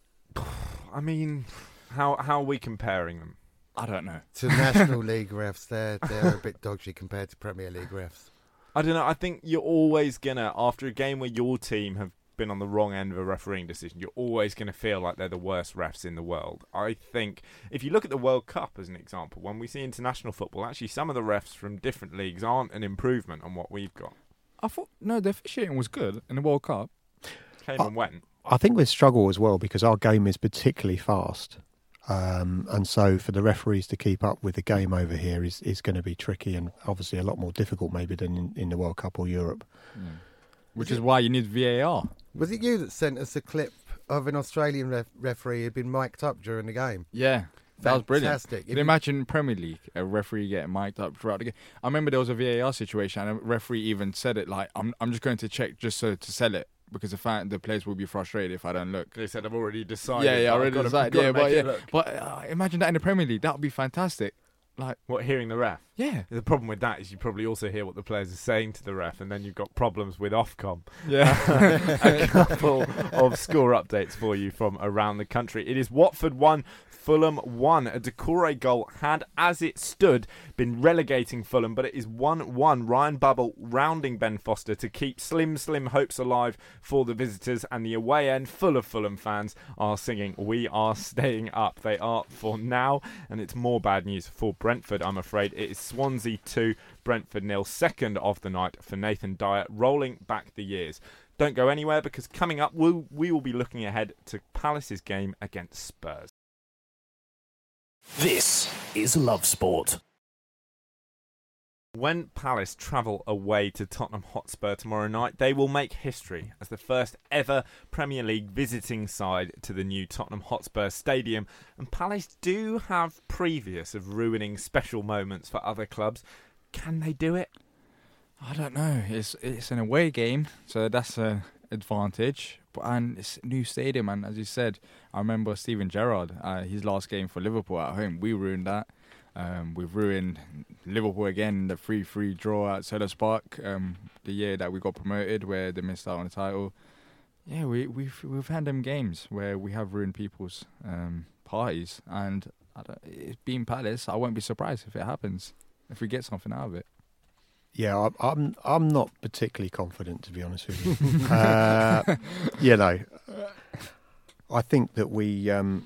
I mean, how how are we comparing them? I don't know. To National League refs, they're, they're a bit dodgy compared to Premier League refs. I don't know. I think you're always gonna, after a game where your team have been on the wrong end of a refereeing decision, you're always gonna feel like they're the worst refs in the world. I think if you look at the World Cup as an example, when we see international football, actually some of the refs from different leagues aren't an improvement on what we've got. I thought no, the officiating was good in the World Cup. Came Uh, and went. I think we struggle as well because our game is particularly fast. Um, and so for the referees to keep up with the game over here is, is going to be tricky and obviously a lot more difficult maybe than in, in the World Cup or Europe. Which is why you need V A R. Was it you that sent us a clip of an Australian ref- referee who'd been mic'd up during the game? Yeah, that was brilliant. Fantastic. Can you imagine Premier League, a referee getting mic'd up throughout the game? I remember there was a V A R situation, and a referee even said it like, "I'm I'm just going to check just so to sell it because the fan, the players will be frustrated if I don't look." They said I've already decided. Yeah, yeah, but I've already gotta- decided. gotta Yeah, make but it yeah, look. but uh, imagine that in the Premier League, that would be fantastic. Like, What, hearing the ref? Yeah. The problem with that is you probably also hear what the players are saying to the ref, and then you've got problems with Ofcom. Yeah. A couple of score updates for you from around the country. It is Watford one, Fulham one. A Doucouré goal had, as it stood, been relegating Fulham, but it is one one. Ryan Bubble rounding Ben Foster to keep slim, slim hopes alive for the visitors, and the away end, full of Fulham fans, are singing "We are staying up." They are for now, and it's more bad news for Brentford, I'm afraid. It is Swansea two, Brentford nil. Second of the night for Nathan Dyer, rolling back the years. Don't go anywhere, because coming up, we'll, we will be looking ahead to Palace's game against Spurs. This is Love Sport. When Palace travel away to Tottenham Hotspur tomorrow night, they will make history as the first ever Premier League visiting side to the new Tottenham Hotspur Stadium. And Palace do have previous of ruining special moments for other clubs. Can they do it? I don't know. It's it's an away game, so that's an advantage. But and it's a new stadium, and as you said, I remember Steven Gerrard, uh, his last game for Liverpool at home. We ruined that. Um, we've ruined Liverpool again, the three three draw at Selhurst Park, um, the year that we got promoted, where they missed out on the title. Yeah, we, we've we've had them games where we have ruined people's um, parties, and I don't, it being Palace, I won't be surprised if it happens, if we get something out of it. Yeah, I'm I'm, I'm not particularly confident, to be honest with you. uh, you know, I think that we um,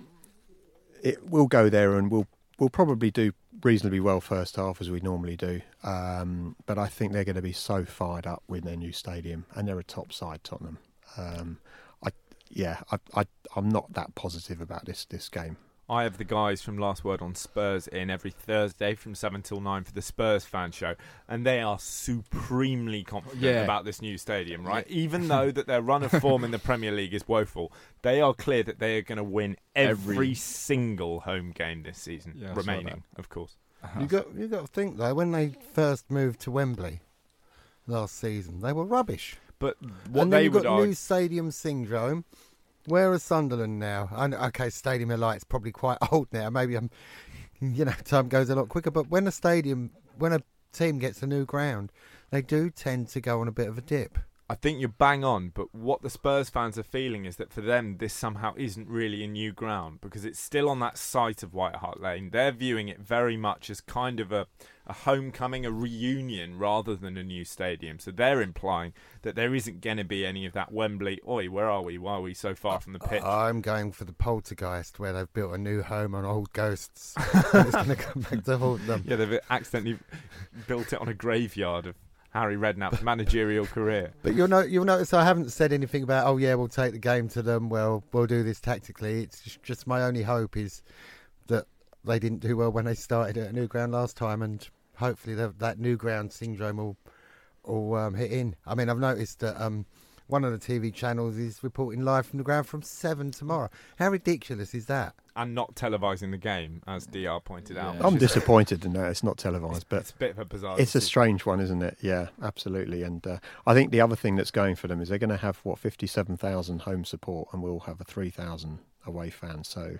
it we'll go there and we'll we'll probably do reasonably well first half, as we normally do. Um, but I think they're going to be so fired up with their new stadium, and they're a top side, Tottenham. Um, I yeah, I, I I'm not that positive about this this game. I have the guys from Last Word on Spurs in every Thursday from seven till nine for the Spurs fan show, and they are supremely confident Yeah. about this new stadium, right? Even though that their run of form in the Premier League is woeful, they are clear that they are going to win every, Every- single home game this season, Yeah, I saw remaining, of course. You got you got to think though, when they first moved to Wembley last season, they were rubbish. But what and then they you've would got argue... new stadium syndrome. Where is Sunderland now? And okay, Stadium of Light's probably quite old now. Maybe I'm, you know, time goes a lot quicker. But when a stadium, when a team gets a new ground, they do tend to go on a bit of a dip. I think you're bang on, but what the Spurs fans are feeling is that for them, this somehow isn't really a new ground because it's still on that site of White Hart Lane. They're viewing it very much as kind of a, a homecoming, a reunion, rather than a new stadium. So they're implying that there isn't going to be any of that Wembley, oi, where are we? Why are we so far from the pitch? I'm going for the Poltergeist, where they've built a new home on old ghosts. And it's going to come back to haunt them. Yeah, they've accidentally built it on a graveyard of Harry Redknapp's managerial career. But you'll, know, you'll notice I haven't said anything about, oh, yeah, we'll take the game to them. Well, we'll do this tactically. It's just, just my only hope is that they didn't do well when they started at a new ground last time, and hopefully that, that new ground syndrome will, will um, hit in. I mean, I've noticed that um, one of the T V channels is reporting live from the ground from seven tomorrow. How ridiculous is that? And not televising the game, as D R pointed out. Yeah. which I'm is- disappointed in that it's not televised, but It's a bit of a bizarre it's a decision. strange one, isn't it? Yeah, absolutely. And uh, I think the other thing that's going for them is they're going to have, what, fifty-seven thousand home support, and we'll have a three thousand away fans. So,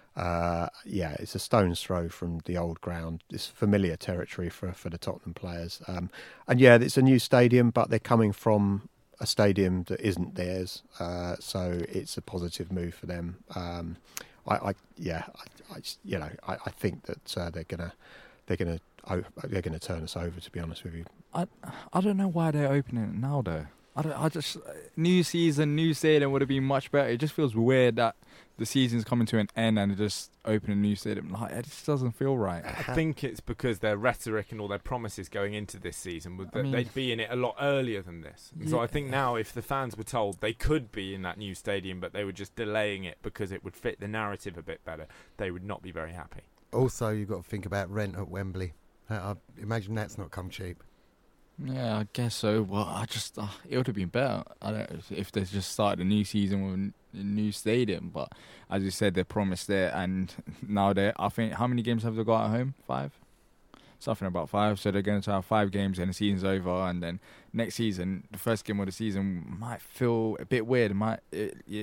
uh, yeah, it's a stone's throw from the old ground. It's familiar territory for, for the Tottenham players. Um, and, yeah, it's a new stadium, but they're coming from a stadium that isn't theirs. Uh, so it's a positive move for them. Um, I, I yeah, I, I just- you know, I, I think that uh, they're gonna, they're gonna, oh, they're gonna turn us over. To be honest with you, I I don't know why they're opening it now though. I don't, I just new season, new stadium would have been much better. It just feels weird that the season's coming to an end and they just open a new stadium. Like it just doesn't feel right. I think it's because their rhetoric and all their promises going into this season was that I mean- they'd be in it a lot earlier than this. And so Yeah. I think now, if the fans were told they could be in that new stadium, but they were just delaying it because it would fit the narrative a bit better, they would not be very happy. Also, you've got to think about rent at Wembley. Uh, I imagine that's not come cheap. Yeah, I guess so. Well, I just uh, it would have been better. I don't if, if they just started a new season with a n- a new stadium. But as you said, they promised it, and now they. I think how many games have they got at home? Five, something about five. So they're going to have five games, and the season's over. And then next season, the first game of the season might feel a bit weird. It might it, if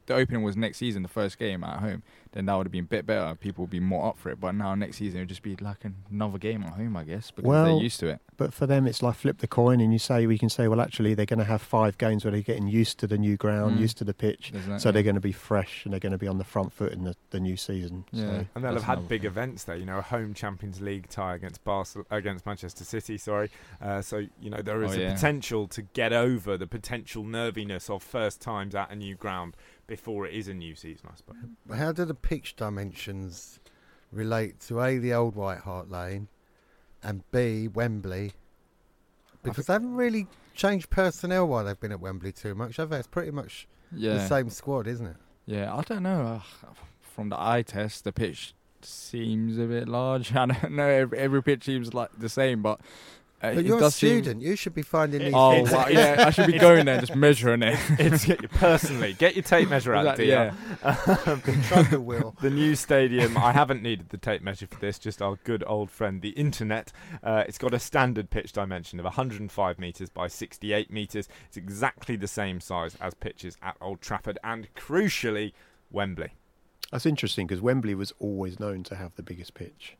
the opening was next season, the first game at home, then that would have been a bit better. People would be more up for it. But now next season it would just be like another game at home, I guess, because Well, they're used to it. But for them, it's like flip the coin, and you say we can say, well, actually, they're going to have five games where they're getting used to the new ground, Mm. used to the pitch, Exactly. so they're going to be fresh and they're going to be on the front foot in the, the new season. Yeah. So. And they'll That's have had another big thing. events there, you know, a home Champions League tie against Barcelona, against Manchester City, sorry. Uh, so, you know, there is Oh, a yeah. potential to get over the potential nerviness of first times at a new ground before it is a new season, I suppose. How do the pitch dimensions relate to A, the old White Hart Lane, and B, Wembley? Because they haven't really changed personnel while they've been at Wembley too much, have they? It's pretty much Yeah. the same squad, isn't it? Yeah, I don't know. Uh, from the eye test, the pitch seems a bit large. I don't know. Every, every pitch seems like the same, but, uh, But it you're a does seem- student. You should be finding these Oh, things. wow, yeah. I should be going there, just measuring it. It's personally, get your tape measure out, Exactly, dear. The trucker wheel. The new stadium, I haven't needed the tape measure for this, just our good old friend, the internet. Uh, it's got a standard pitch dimension of one hundred five metres by sixty-eight metres. It's exactly the same size as pitches at Old Trafford and, crucially, Wembley. That's interesting because Wembley was always known to have the biggest pitch.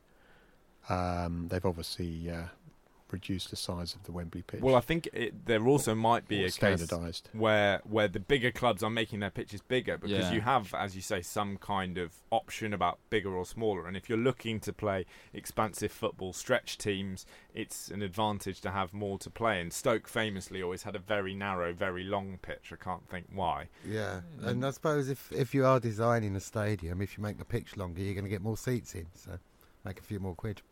Um, they've obviously uh, reduced the size of the Wembley pitch. Well, I think it, there also might be Or a case standardised. where where the bigger clubs are making their pitches bigger because Yeah. you have, as you say, some kind of option about bigger or smaller. And if you're looking to play expansive football, stretch teams, it's an advantage to have more to play. And Stoke famously always had a very narrow, very long pitch. I can't think why. Yeah, and I suppose if, if you are designing a stadium, if you make the pitch longer, you're going to get more seats in, so make a few more quid.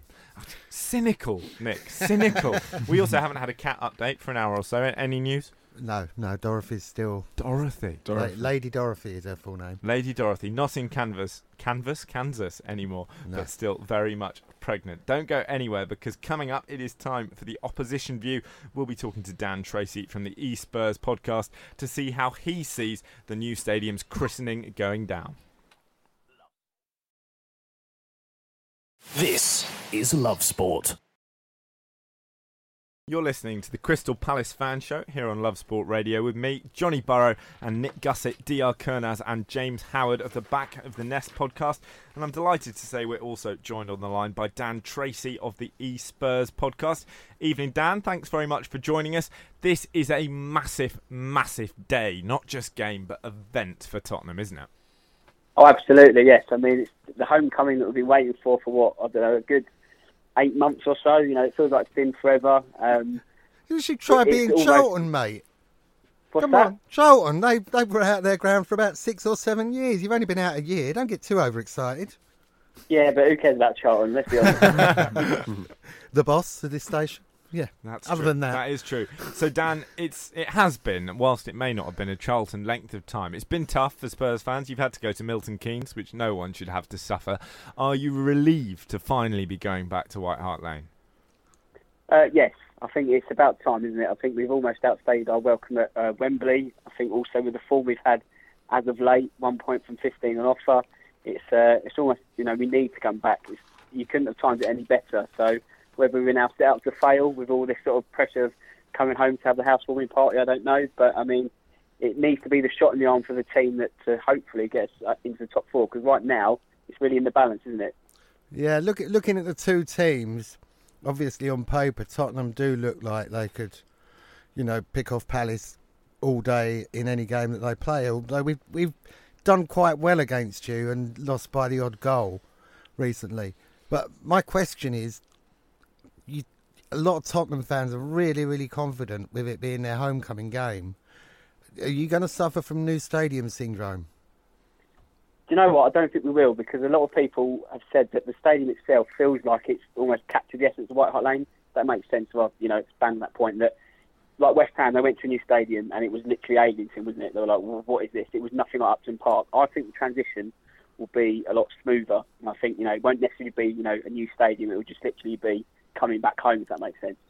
Cynical, Nick. Cynical. We also haven't had a cat update for an hour or so. Any news? No, no, Dorothy's still... Dorothy. La- Lady Dorothy is her full name. Lady Dorothy, not in Canvas, Canvas, Kansas anymore, No. but still very much pregnant. Don't go anywhere because coming up it is time for the opposition view. We'll be talking to Dan Tracy from the eSpurs podcast to see how he sees the new stadium's christening going down. This is Love Sport. You're listening to the Crystal Palace Fan Show here on Love Sport Radio with me, Johnny Burrow, and Nick Gussett, D R Kernaz and James Howard of the Back of the Nest podcast. And I'm delighted to say we're also joined on the line by Dan Tracy of the eSpurs podcast. Evening, Dan. Thanks very much for joining us. This is a massive, massive day, not just game, but event for Tottenham, isn't it? Oh, absolutely, yes. I mean, it's the homecoming that we've been waiting for for what, I don't know, a good eight months or so. You know, it feels like it's been forever. Um, You should try It- it's being almost- Charlton, mate. what's Come that? on, Charlton. They they were out their ground for about six or seven years. You've only been out a year. Don't get too overexcited. Yeah, but who cares about Charlton? Let's be honest. The boss of this station. Yeah. That's Other true. than that, that is true. So Dan, it's it has been, whilst it may not have been a Charlton length of time, it's been tough for Spurs fans. You've had to go to Milton Keynes, which no one should have to suffer. Are you relieved to finally be going back to White Hart Lane? uh, yes, I think it's about time, isn't it? I think we've almost outstayed our welcome at uh, Wembley. I think also with the form we've had as of late, one point from fifteen on offer. It's uh, it's almost, you know, we need to come back. It's, you couldn't have timed it any better. So whether we're now set up to fail with all this sort of pressure of coming home to have the housewarming party, I don't know. But, I mean, it needs to be the shot in the arm for the team that to hopefully get us into the top four. Because right now, it's really in the balance, isn't it? yeah. Look at looking at the two teams. Obviously, on paper, Tottenham do look like they could, you know, pick off Palace all day in any game that they play. Although we've we've done quite well against you and lost by the odd goal recently. But my question is, you, a lot of Tottenham fans are really, really confident with it being their homecoming game. Are you going to suffer from new stadium syndrome? Do you know what? I don't think we will, because a lot of people have said that the stadium itself feels like it's almost captured the essence of White Hart Lane. That makes sense. Well, you know, expand that point that, like West Ham, they went to a new stadium and it was literally alien to them, wasn't it? They were like, well, what is this? It was nothing like Upton Park. I think the transition will be a lot smoother, and I think, you know, it won't necessarily be, you know, a new stadium. It will just literally be coming back home, if that makes sense.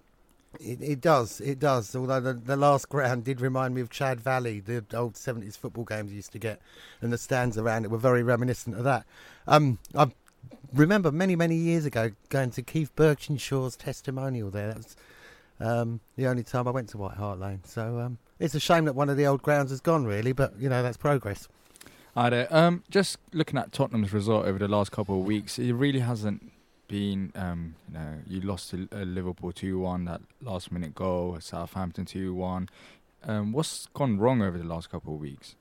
It, it does, it does. Although the, the last ground did remind me of Chad Valley, the old seventies football games you used to get, and the stands around it were very reminiscent of that. Um, I remember many, many years ago going to Keith Birkinshaw's testimonial there. That was Um, the only time I went to White Hart Lane. So um, it's a shame that one of the old grounds has gone, really, but, you know, that's progress. Hi there. Um, just looking at Tottenham's result over the last couple of weeks, it really hasn't been, um, you know, you lost to uh, Liverpool two one, that last minute goal, Southampton two one. Um, what's gone wrong over the last couple of weeks?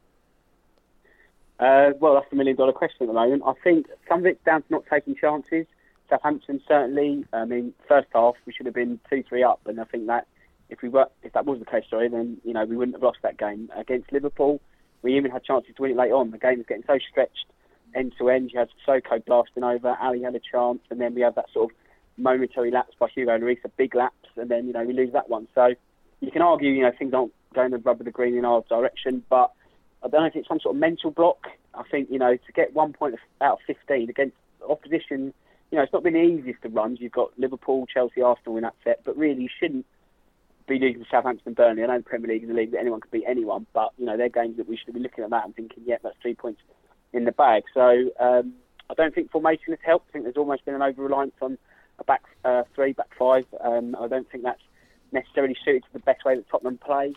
Uh, well, that's the million dollar question at the moment. I think some of it's down to not taking chances. Southampton certainly. I mean, first half we should have been two three up, and I think that if we were, if that was the case, sorry, then you know we wouldn't have lost that game against Liverpool. We even had chances to win it late on. The game was getting so stretched end to end. You had Sissoko blasting over, Ali had a chance, and then we had that sort of momentary lapse by Hugo Lloris, a big lapse, and then you know we lose that one. So you can argue, you know, things aren't going the rubber the green in our direction, but I don't know if it's some sort of mental block. I think, you know, to get one point out of fifteen against opposition, you know, it's not been the easiest of runs. You've got Liverpool, Chelsea, Arsenal in that set, but really you shouldn't be losing to Southampton and Burnley. I know the Premier League is a league that anyone can beat anyone, but, you know, they're games that we should be looking at that and thinking, yeah, that's three points in the bag. So um, I don't think formation has helped. I think there's almost been an over-reliance on a back uh, three, back five. Um, I don't think that's necessarily suited to the best way that Tottenham play.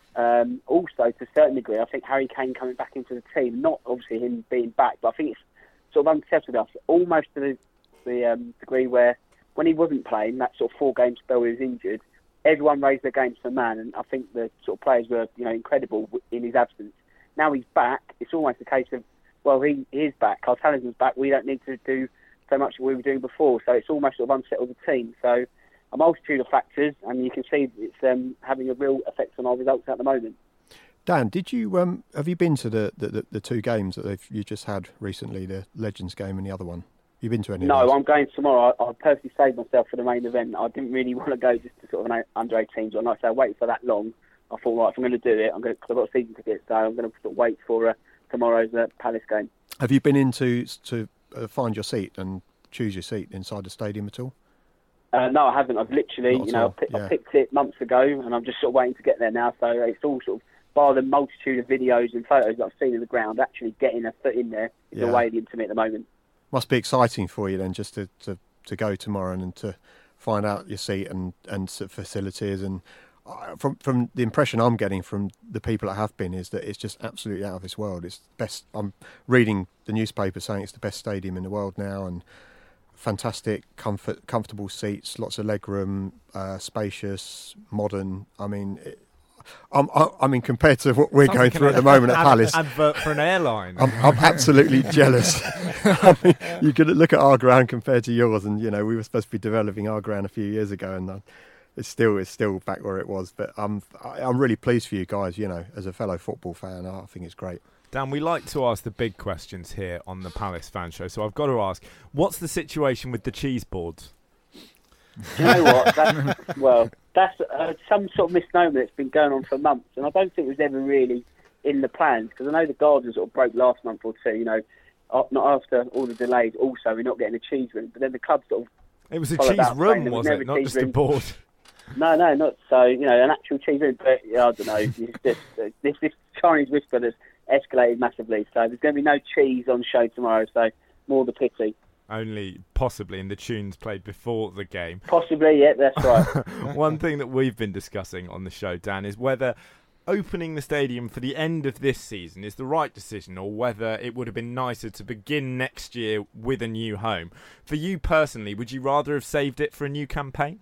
Um, also, to a certain degree, I think Harry Kane coming back into the team, not obviously him being back, but I think it's sort of unsettled us almost to the, the um, degree where when he wasn't playing, that sort of four-game spell he was injured, everyone raised their game to the man, and I think the sort of players were, you know, incredible in his absence. Now he's back, it's almost a case of, well, he, he is back, Carl Talisman's back, we don't need to do so much as we were doing before, so it's almost sort of unsettled the team. So a multitude of factors, and you can see it's um, having a real effect on our results at the moment. Dan, did you um, have you been to the, the, the two games that they've, you just had recently, the Legends game and the other one? You been to any? No, of those? I'm going tomorrow. I, I personally saved myself for the main event. I didn't really want to go just to sort of an under eighteens or not. So I waited for that long. I thought, right, if I'm going to do it, I'm going because I've got a season ticket, so I'm going to sort of wait for uh, tomorrow's uh, Palace game. Have you been in to to uh, find your seat and choose your seat inside the stadium at all? Uh, no, I haven't. I've literally, Not you at know, all, I, pick, yeah. I picked it months ago, and I'm just sort of waiting to get there now. So it's all sort of, bar the multitude of videos and photos that I've seen in the ground, actually getting a foot in there is Yeah. away to me at the moment. Must be exciting for you then, just to, to, to go tomorrow and to find out your seat and and sort of facilities. And uh, from from the impression I'm getting from the people that have been is that it's just absolutely out of this world. It's best. I'm reading the newspaper saying it's the best stadium in the world now, and fantastic, comfort, comfortable seats, lots of legroom, uh, spacious, modern. I mean, it, I'm, I, I mean, compared to what we're Sounds going like through an at the moment at ad- Palace, advert for an airline. I'm, I'm absolutely jealous. I mean, you could look at our ground compared to yours, and you know we were supposed to be developing our ground a few years ago, and uh, it's still it's still back where it was. But I'm I, I'm really pleased for you guys. You know, as a fellow football fan, I think it's great. Dan, we like to ask the big questions here on the Palace Fan Show, so I've got to ask, what's the situation with the cheese boards? Do you know what? That's, well, that's uh, some sort of misnomer that's been going on for months, and I don't think it was ever really in the plans, because I know the Guardian sort of broke last month or two, you know, not after all the delays, also we're not getting a cheese room, but then the club sort of... It was a followed cheese out, room, saying there was never it? Not just room. a board. No, no, not so, you know, an actual cheese room, but yeah, I don't know, it's just, uh, this, this Chinese whisper that's escalated massively, so there's going to be no cheese on show tomorrow, so more the pity. Only possibly in the tunes played before the game. Possibly, yeah, that's right. One thing that we've been discussing on the show, Dan, is whether opening the stadium for the end of this season is the right decision, or whether it would have been nicer to begin next year with a new home. For you personally, would you rather have saved it for a new campaign?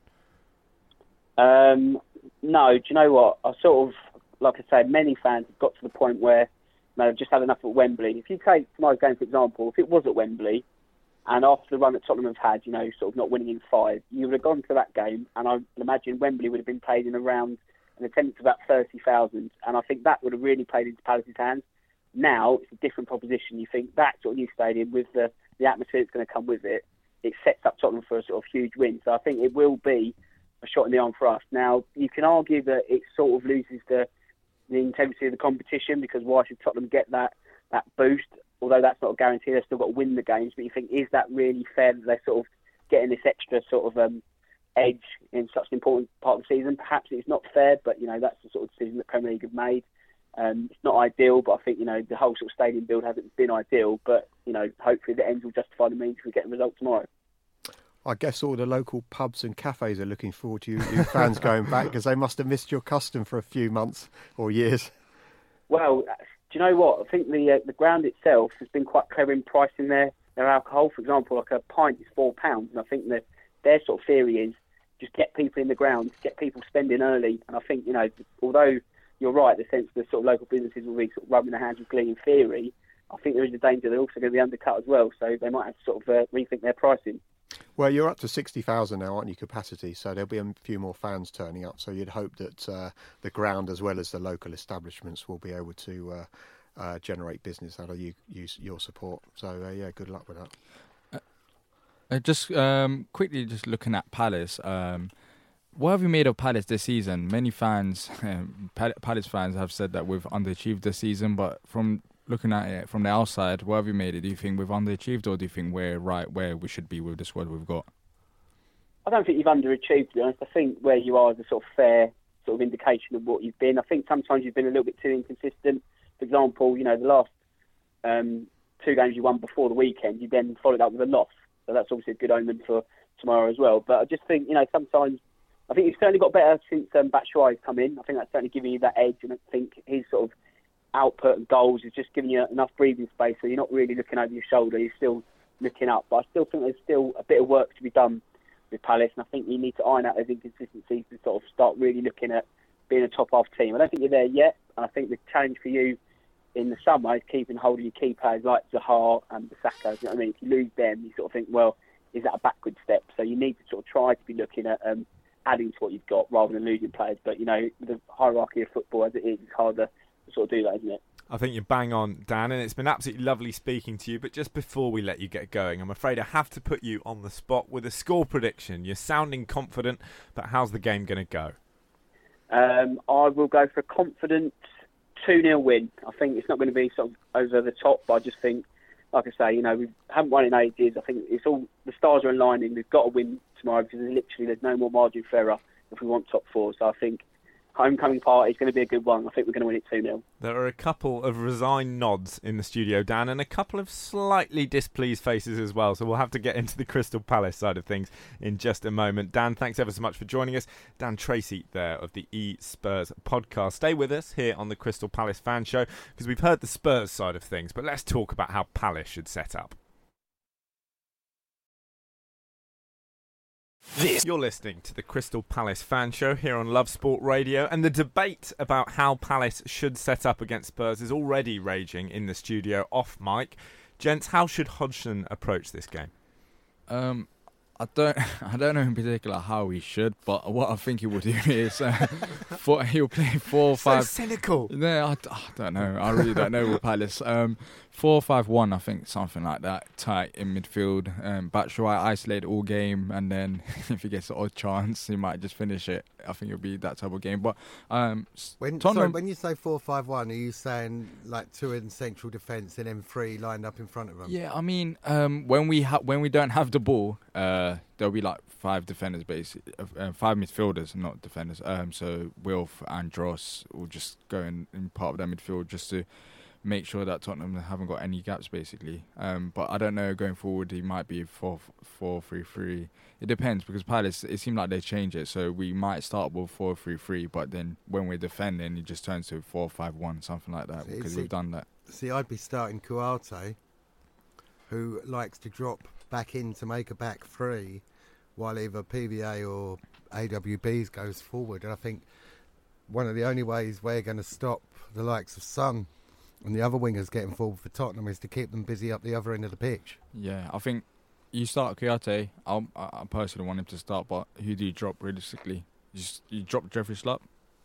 Um, no, do you know what? I sort of, like I say, many fans have got to the point where you know, they've just had enough at Wembley. If you take tomorrow's game, for example, if it was at Wembley, and after the run that Tottenham have had, you know, sort of not winning in five, you would have gone to that game, and I imagine Wembley would have been played in around an attendance of about thirty thousand, and I think that would have really played into Palace's hands. Now, it's a different proposition. You think that sort of new stadium, with the, the atmosphere that's going to come with it, it sets up Tottenham for a sort of huge win. So I think it will be a shot in the arm for us. Now, you can argue that it sort of loses the, the intensity of the competition, because why should Tottenham get that, that boost? Although that's not a guarantee, they've still got to win the games. But you think, is that really fair that they're sort of getting this extra sort of um, edge in such an important part of the season? Perhaps it's not fair, but, you know, that's the sort of decision that Premier League have made. Um, it's not ideal, but I think, you know, the whole sort of stadium build hasn't been ideal. But, you know, hopefully the ends will justify the means if we get the result tomorrow. I guess all the local pubs and cafes are looking forward to you, you fans going back, because they must have missed your custom for a few months or years. Well, do you know what? I think the uh, the ground itself has been quite clever in pricing their, their alcohol. For example, like a pint is four pounds, and I think that their sort of theory is just get people in the ground, get people spending early. And I think, you know, although you're right, in the sense that sort of local businesses will be sort of rubbing their hands with glee in theory, I think there is a danger they're also going to be undercut as well. So they might have to sort of uh, rethink their pricing. Well, you're up to sixty thousand now, aren't you, capacity? So there'll be a few more fans turning up. So you'd hope that uh, the ground, as well as the local establishments, will be able to uh, uh, generate business out of you, you, your support. So, uh, yeah, good luck with that. Uh, uh, just um, quickly, just looking at Palace, um, what have you made of Palace this season? Many fans, um, Palace fans, have said that we've underachieved this season, but from looking at it from the outside, what have you made it? Do you think we've underachieved, or do you think we're right where we should be with the squad we've got? I don't think you've underachieved, to be honest. I think where you are is a sort of fair sort of indication of what you've been. I think sometimes you've been a little bit too inconsistent. For example, you know, the last um, two games you won before the weekend, you then followed up with a loss. So that's obviously a good omen for tomorrow as well. But I just think, you know, sometimes I think you've certainly got better since um, Batshuayi's come in. I think that's certainly giving you that edge, and I think his sort of output and goals is just giving you enough breathing space, so you're not really looking over your shoulder, you're still looking up. But I still think there's still a bit of work to be done with Palace, and I think you need to iron out those inconsistencies to sort of start really looking at being a top half team. I don't think you're there yet, and I think the challenge for you in the summer is keeping hold of your key players like Zaha and Bissaka. You know what I mean? If you lose them, you sort of think, well, is that a backward step? So you need to sort of try to be looking at um, adding to what you've got rather than losing players. But, you know, the hierarchy of football as it is, it's harder to sort of do that, isn't it? I think you're bang on, Dan, and it's been absolutely lovely speaking to you. But just before we let you get going, I'm afraid I have to put you on the spot with a score prediction. You're sounding confident, but how's the game going to go? Um, I will go for a confident two nil win. I think it's not going to be sort of over the top, but I just think, like I say, you know, we haven't won in ages. I think it's all, the stars are aligning. We've got to win tomorrow because there's literally there's no more margin for error if we want top four. So I think homecoming party is going to be a good one. I think we're going to win it two nil. There are a couple of resigned nods in the studio, Dan, and a couple of slightly displeased faces as well. So we'll have to get into the Crystal Palace side of things in just a moment. Dan, thanks ever so much for joining us. Dan Tracy there of the eSpurs podcast. Stay with us here on the Crystal Palace Fan Show because we've heard the Spurs side of things, but let's talk about how Palace should set up. This. You're listening to the Crystal Palace Fan Show here on Love Sport Radio, and the debate about how Palace should set up against Spurs is already raging in the studio off mic. Gents, how should Hodgson approach this game? Um, I don't, I don't know in particular how he should, but what I think he will do is uh, for, he'll play four or five. So cynical. No, I, I don't know. I really don't know with Palace. Um, four five one, I think, something like that. Tight in midfield. Um, Batshuayi isolated all game, and then if he gets an odd chance, he might just finish it. I think it'll be that type of game. But um, when Tottenham, sorry, when you say four five one, are you saying like two in central defence and then three lined up in front of them? Yeah, I mean, um, when we ha- when we don't have the ball, uh, there'll be like five defenders, basically, uh, five midfielders, not defenders. Um, so Wilf and Dross will just go in, in part of their midfield just to make sure that Tottenham haven't got any gaps, basically. Um, but I don't know, going forward, he might be four four three three. It depends, because Palace, it seemed like they changed it, so we might start with four three three, but then when we're defending, it just turns to four five one, something like that, See, because see, we've done that. See, I'd be starting Kouyaté, who likes to drop back in to make a back three, while either P V A or A W Bs goes forward. And I think one of the only ways we're going to stop the likes of Son and the other wingers getting forward for Tottenham is to keep them busy up the other end of the pitch. Yeah, I think you start Kouyaté. I I personally want him to start, but who do you drop realistically? You, just, you drop Jeffrey Schlupp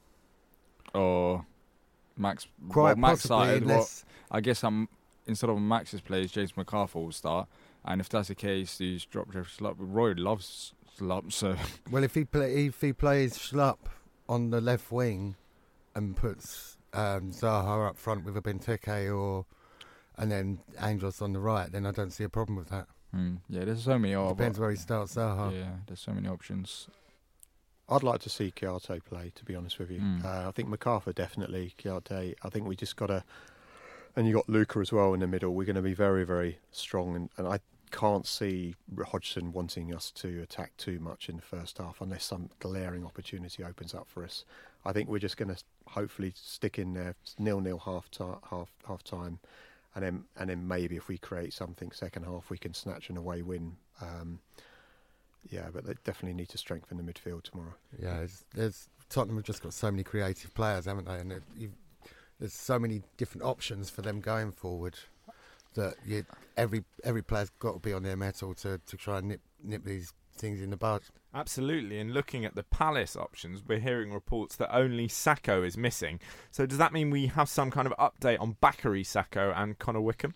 or Max? Quite well, Max possibly, started. unless Well, I guess I'm instead of Max's plays, James McArthur will start. And if that's the case, you just drop Jeffrey Schlupp. Roy loves Schlupp, so well, if he play, if he plays Schlupp on the left wing and puts um, Zaha up front with a Benteke or and then Angelos on the right, then I don't see a problem with that. mm, yeah, there's so many. Oh, Depends where he starts Zaha. Yeah, there's so many options. I'd like to see Kouyaté play, to be honest with you. Mm. Uh, I think MacArthur definitely, Kouyaté. I think we just got to... And you got Luca as well in the middle. We're going to be very, very strong. And, and I can't see Hodgson wanting us to attack too much in the first half unless some glaring opportunity opens up for us. I think we're just going to hopefully stick in there nil-nil half ta- half half time, and then and then maybe if we create something second half, we can snatch an away win. Um, yeah, but they definitely need to strengthen the midfield tomorrow. Yeah, it's, there's Tottenham have just got so many creative players, haven't they? And it, you've, there's so many different options for them going forward that you, every every player's got to be on their mettle to, to try and nip nip these things in the bud. Absolutely, and looking at the Palace options, we're hearing reports that only Sakho is missing. So does that mean we have some kind of update on Bakary Sakho and Connor Wickham?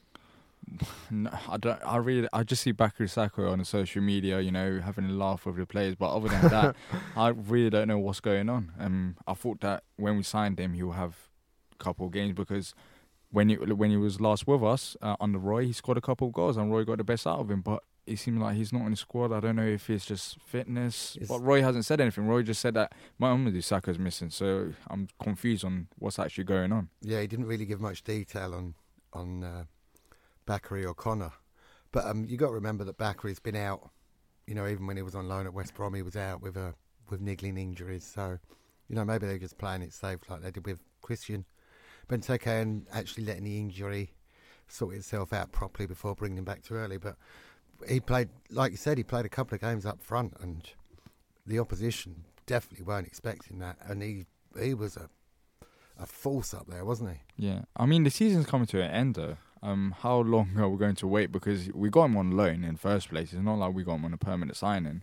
No, I don't. I really, I just see Bakary Sakho on the social media, you know, having a laugh with the players. But other than that, I really don't know what's going on. Um, I thought that when we signed him, he will have a couple of games because when he when he was last with us uh, under Roy, he scored a couple of goals and Roy got the best out of him. But it seems like he's not in the squad. I don't know if it's just fitness. It's, but Roy hasn't said anything. Roy just said that Mamadou Sakho's missing. So I'm confused on what's actually going on. Yeah, he didn't really give much detail on on. Uh, Bakary or Connor, but um, you got to remember that Bakary's been out. You know, even when he was on loan at West Brom, he was out with a with niggling injuries. So, you know, maybe they're just playing it safe like they did with Christian Benteke and actually letting the injury sort itself out properly before bringing him back too early. But he played, like you said, he played a couple of games up front, and the opposition definitely weren't expecting that, and he he was a a force up there, wasn't he? Yeah, I mean the season's coming to an end though. Um, how long are we going to wait? Because we got him on loan in the first place. It's not like we got him on a permanent signing.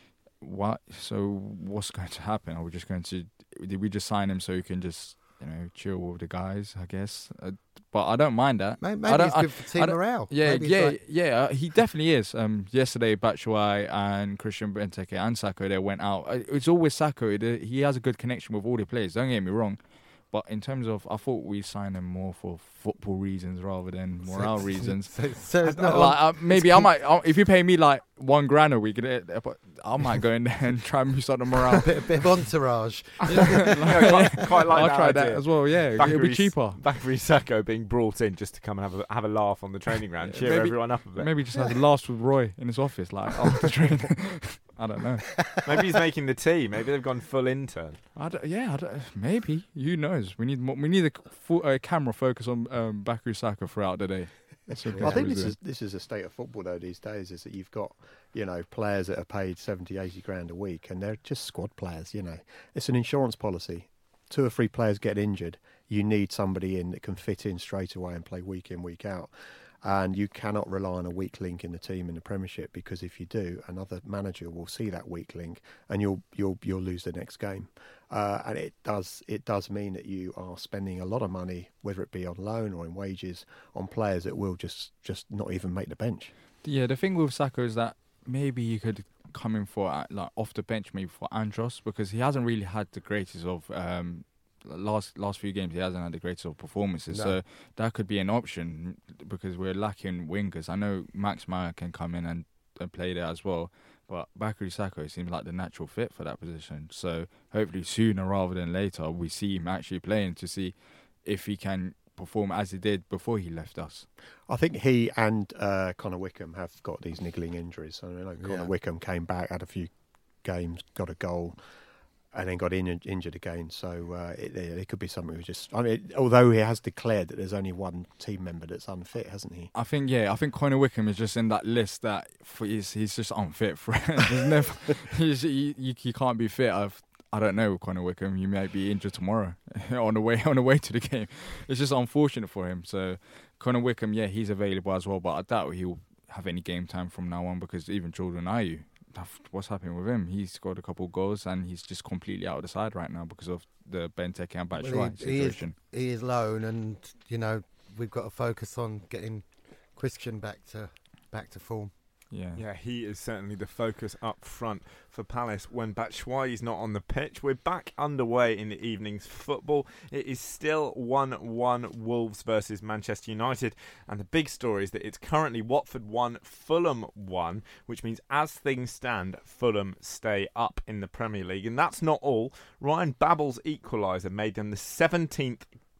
What? So what's going to happen? Are we just going to? Did we just sign him so he can just, you know, chill with the guys? I guess. Uh, but I don't mind that. Maybe, I maybe don't, it's good I, for team morale. Yeah, maybe yeah, like yeah. Uh, he definitely is. Um, yesterday, Batshuayi and Christian Benteke and Sakho, they went out. It's always Sakho. He has a good connection with all the players. Don't get me wrong. But in terms of, I thought we signed him more for football reasons rather than morale so, reasons. So, so it's not like, uh, maybe I might, uh, if you pay me like one grand a week, I might go in there and try and boost up the morale. a bit, a bit of entourage. yeah, quite, quite like I'll that try idea. that as well. Yeah, Bakary, it'll be cheaper. Bakary Sakho being brought in just to come and have a, have a laugh on the training ground, cheer maybe, everyone up a bit. Maybe just have a laugh with Roy in his office, like after training. I don't know. Maybe he's making the team. Maybe they've gone full intern. I don't, yeah, I don't, maybe. Who knows? We need more, we need a full, uh, camera focus on um, Bakary Sakho throughout the day. That's what I think we're this doing. is this is a state of football though these days, is that you've got, you know, players that are paid seventy, eighty grand a week and they're just squad players, you know. It's an insurance policy. Two or three players get injured, you need somebody in that can fit in straight away and play week in, week out. And you cannot rely on a weak link in the team in the Premiership, because if you do, another manager will see that weak link and you'll you'll you'll lose the next game. Uh, and it does it does mean that you are spending a lot of money, whether it be on loan or in wages, on players that will just, just not even make the bench. Yeah, the thing with Sakho is that maybe you could come in for uh, like off the bench, maybe for Andros, because he hasn't really had the greatest of um, last last few games. He hasn't had the greatest of performances, No. so that could be an option because we're lacking wingers. I know Max Meyer can come in and, and play there as well, but Bakary Sakho seems like the natural fit for that position. So hopefully sooner rather than later we see him actually playing to see if he can perform as he did before he left us. I think he and uh, Connor Wickham have got these niggling injuries. I mean, like Connor Yeah. Wickham came back, had a few games, got a goal, and then got in, injured again. So uh, it, it could be something who just. I mean, although he has declared that there's only one team member that's unfit, hasn't he? I think, yeah, I think Connor Wickham is just in that list that for, he's he's just unfit for it. There's never, he's, you, you, you can't be fit. I've, I don't know, Connor Wickham. You might be injured tomorrow on the way on the way to the game. It's just unfortunate for him. So Connor Wickham, yeah, he's available as well, but I doubt he'll have any game time from now on because even Jordan Ayew, what's happening with him? He's scored a couple of goals and he's just completely out of the side right now because of the Benteke and Batshuayi Well, he, he, is, situation. he is loan, and you know we've got to focus on getting Christian back to back to form. Yeah. Yeah, he is certainly the focus up front for Palace when Batshuayi's not on the pitch. We're back underway in the evening's football. It is still one one Wolves versus Manchester United, and the big story is that it's currently Watford one, Fulham one, which means as things stand, Fulham stay up in the Premier League. And that's not all. Ryan Babel's equaliser made them the seventeenth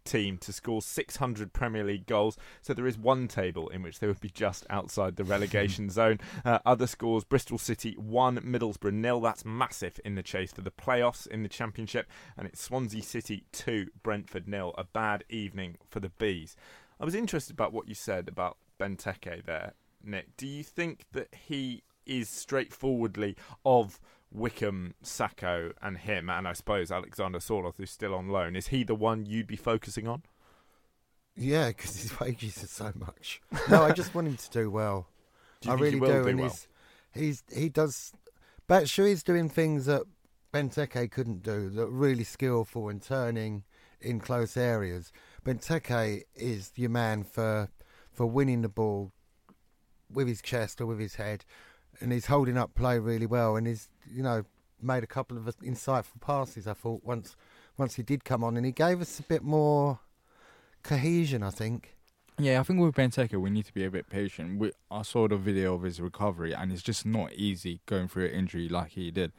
team to score six hundred Premier League goals. So there is one table in which they would be just outside the relegation zone. Uh, other scores, Bristol City one, Middlesbrough nil. That's massive in the chase for the playoffs in the Championship. And it's Swansea City two, Brentford nil. A bad evening for the Bees. I was interested about what you said about Benteke there, Nick. Do you think that he is straightforwardly of Wickham, Sakho and him, and I suppose Alexander Sorloth, who's still on loan, is he the one you'd be focusing on? Yeah, because his wages are so much. No, I just want him to do well. Do you I think really he will do. do and well? he's, he's he does. Batshuayi's doing things that Benteke couldn't do. That are really skillful and turning in close areas. Benteke is your man for for winning the ball with his chest or with his head. And he's holding up play really well, and he's, you know, made a couple of insightful passes, I thought, once once he did come on, and he gave us a bit more cohesion, I think. Yeah, I think with Benteke, we need to be a bit patient. We, I saw the video of his recovery, and it's just not easy going through an injury like he did.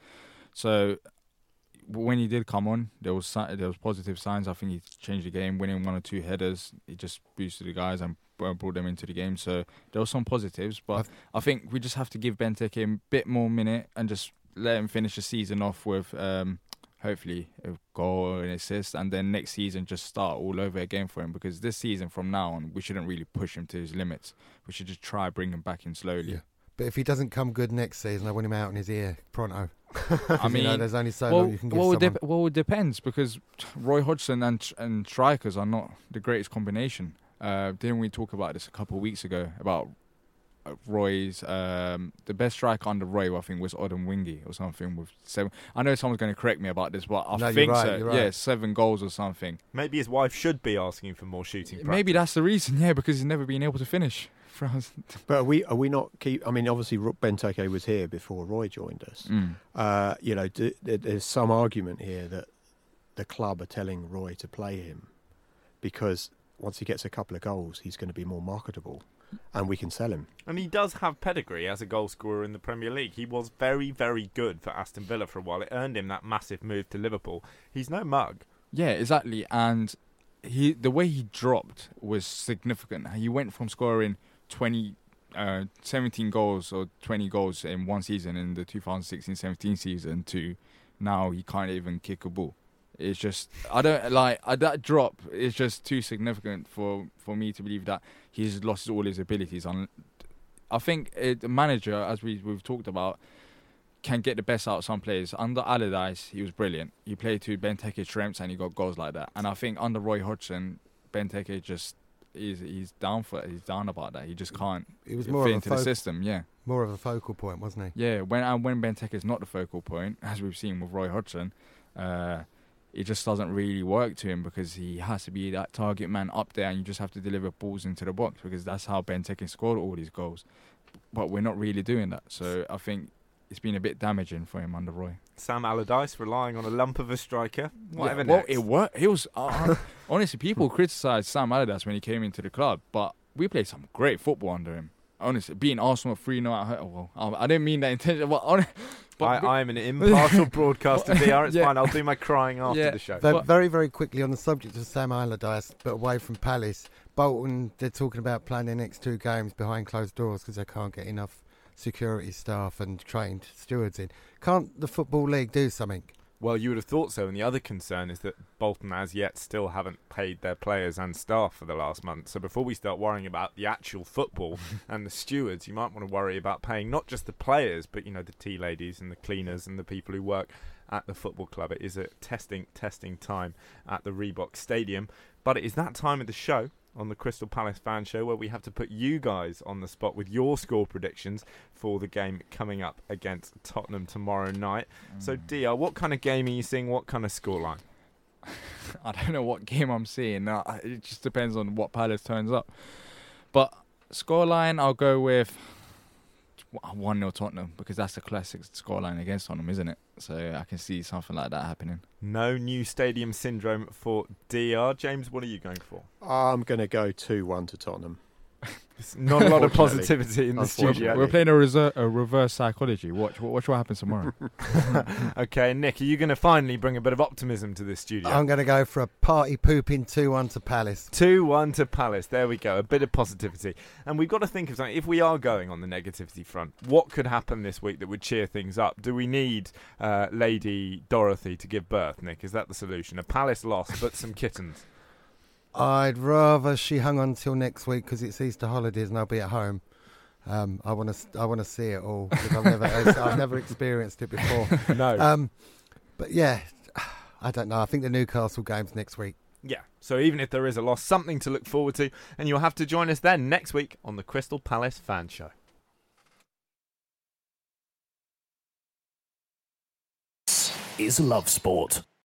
So when he did come on, there was there was positive signs. I think he changed the game, winning one or two headers. He just boosted the guys and brought them into the game. So there were some positives, but I've, I think we just have to give Benteke a bit more minute and just let him finish the season off with um, hopefully a goal or an assist, and then next season just start all over again for him, because this season from now on we shouldn't really push him to his limits. We should just try bring him back in slowly. Yeah. But if he doesn't come good next season, I want him out in his ear pronto. I mean, you know, there's only so well, long you can give well, someone. It de- well, it depends, because Roy Hodgson and and strikers are not the greatest combination. Uh, didn't we talk about this a couple of weeks ago about uh, Roy's um, the best striker under Roy? I think was Odom Wingy or something with seven. I know someone's going to correct me about this, but I No, you're think right, so. you're right. Yeah, seven goals or something. Maybe his wife should be asking for more shooting practice. Maybe that's the reason. Yeah, because he's never been able to finish. But are we are we not keep? I mean, obviously Benteke was here before Roy joined us. Mm. Uh, you know, d- there's some argument here that the club are telling Roy to play him because once he gets a couple of goals, he's going to be more marketable, and we can sell him. And he does have pedigree as a goal scorer in the Premier League. He was very, very good for Aston Villa for a while. It earned him that massive move to Liverpool. He's no mug. Yeah, exactly. And he the way he dropped was significant. He went from scoring twenty, uh, seventeen goals or twenty goals in one season in the two thousand sixteen seventeen season to now he can't even kick a ball. It's just, I don't like uh, that drop is just too significant for, for me to believe that he's lost all his abilities. On, I think it, the manager, as we, we've talked about, can get the best out of some players. Under Allardyce, he was brilliant. He played to Benteke's strengths and he got goals like that. And I think under Roy Hodgson, Benteke just he's he's down for it. He's down about that. He just can't It was more fit of a into the fo- system. Yeah, more of a focal point, wasn't he? yeah. When and when Benteke is not the focal point, as we've seen with Roy Hodgson, uh, it just doesn't really work to him because he has to be that target man up there, and you just have to deliver balls into the box because that's how Benteke scored all these goals. But we're not really doing that, so I think it's been a bit damaging for him under Roy. Sam Allardyce relying on a lump of a striker. Whatever Yeah, well, next. it worked. It was uh, honestly, people criticised Sam Allardyce when he came into the club, but we played some great football under him. Honestly, being Arsenal three nil at home. Well, I didn't mean that intentionally. But, on, but I, I'm an impartial broadcaster, D R. It's Yeah. fine. I'll do my crying after Yeah. the show. But But- very, very quickly on the subject of Sam Allardyce, but away from Palace, Bolton, they're talking about playing their next two games behind closed doors because they can't get enough security staff and trained stewards in. Can't the Football League do something? Well, you would have thought so, and the other concern is that Bolton as yet still haven't paid their players and staff for the last month. So before we start worrying about the actual football and the stewards, you might want to worry about paying not just the players, but, you know, the tea ladies and the cleaners and the people who work at the football club. It is a testing, testing time at the Reebok Stadium. But it is that time of the show on the Crystal Palace Fan Show where we have to put you guys on the spot with your score predictions for the game coming up against Tottenham tomorrow night. Mm. So, D R, what kind of game are you seeing? What kind of scoreline? I don't know what game I'm seeing. Uh, it just depends on what Palace turns up. But scoreline, I'll go with one nil Tottenham because that's a classic scoreline against Tottenham, isn't it? So I can see something like that happening. No new stadium syndrome for D R. James, what are you going for? I'm going to go two one to Tottenham. It's not a lot of Unfortunately. positivity in the studio. We're playing a, reser- a reverse psychology. Watch, watch what happens tomorrow. Okay, Nick, are you going to finally bring a bit of optimism to this studio? I'm going to go for a party pooping two one to Palace. two one to Palace. There we go. A bit of positivity. And we've got to think of something. If we are going on the negativity front, what could happen this week that would cheer things up? Do we need uh, Lady Dorothy to give birth, Nick? Is that the solution? A Palace loss, but some kittens. I'd rather she hung on till next week because it's Easter holidays and I'll be at home. Um, I want to I want to see it all because I've never I've never experienced it before. No. Um, but yeah, I don't know. I think the Newcastle game's next week. Yeah, so even if there is a loss, something to look forward to, and you'll have to join us then next week on the Crystal Palace Fan Show. This is Love Sport.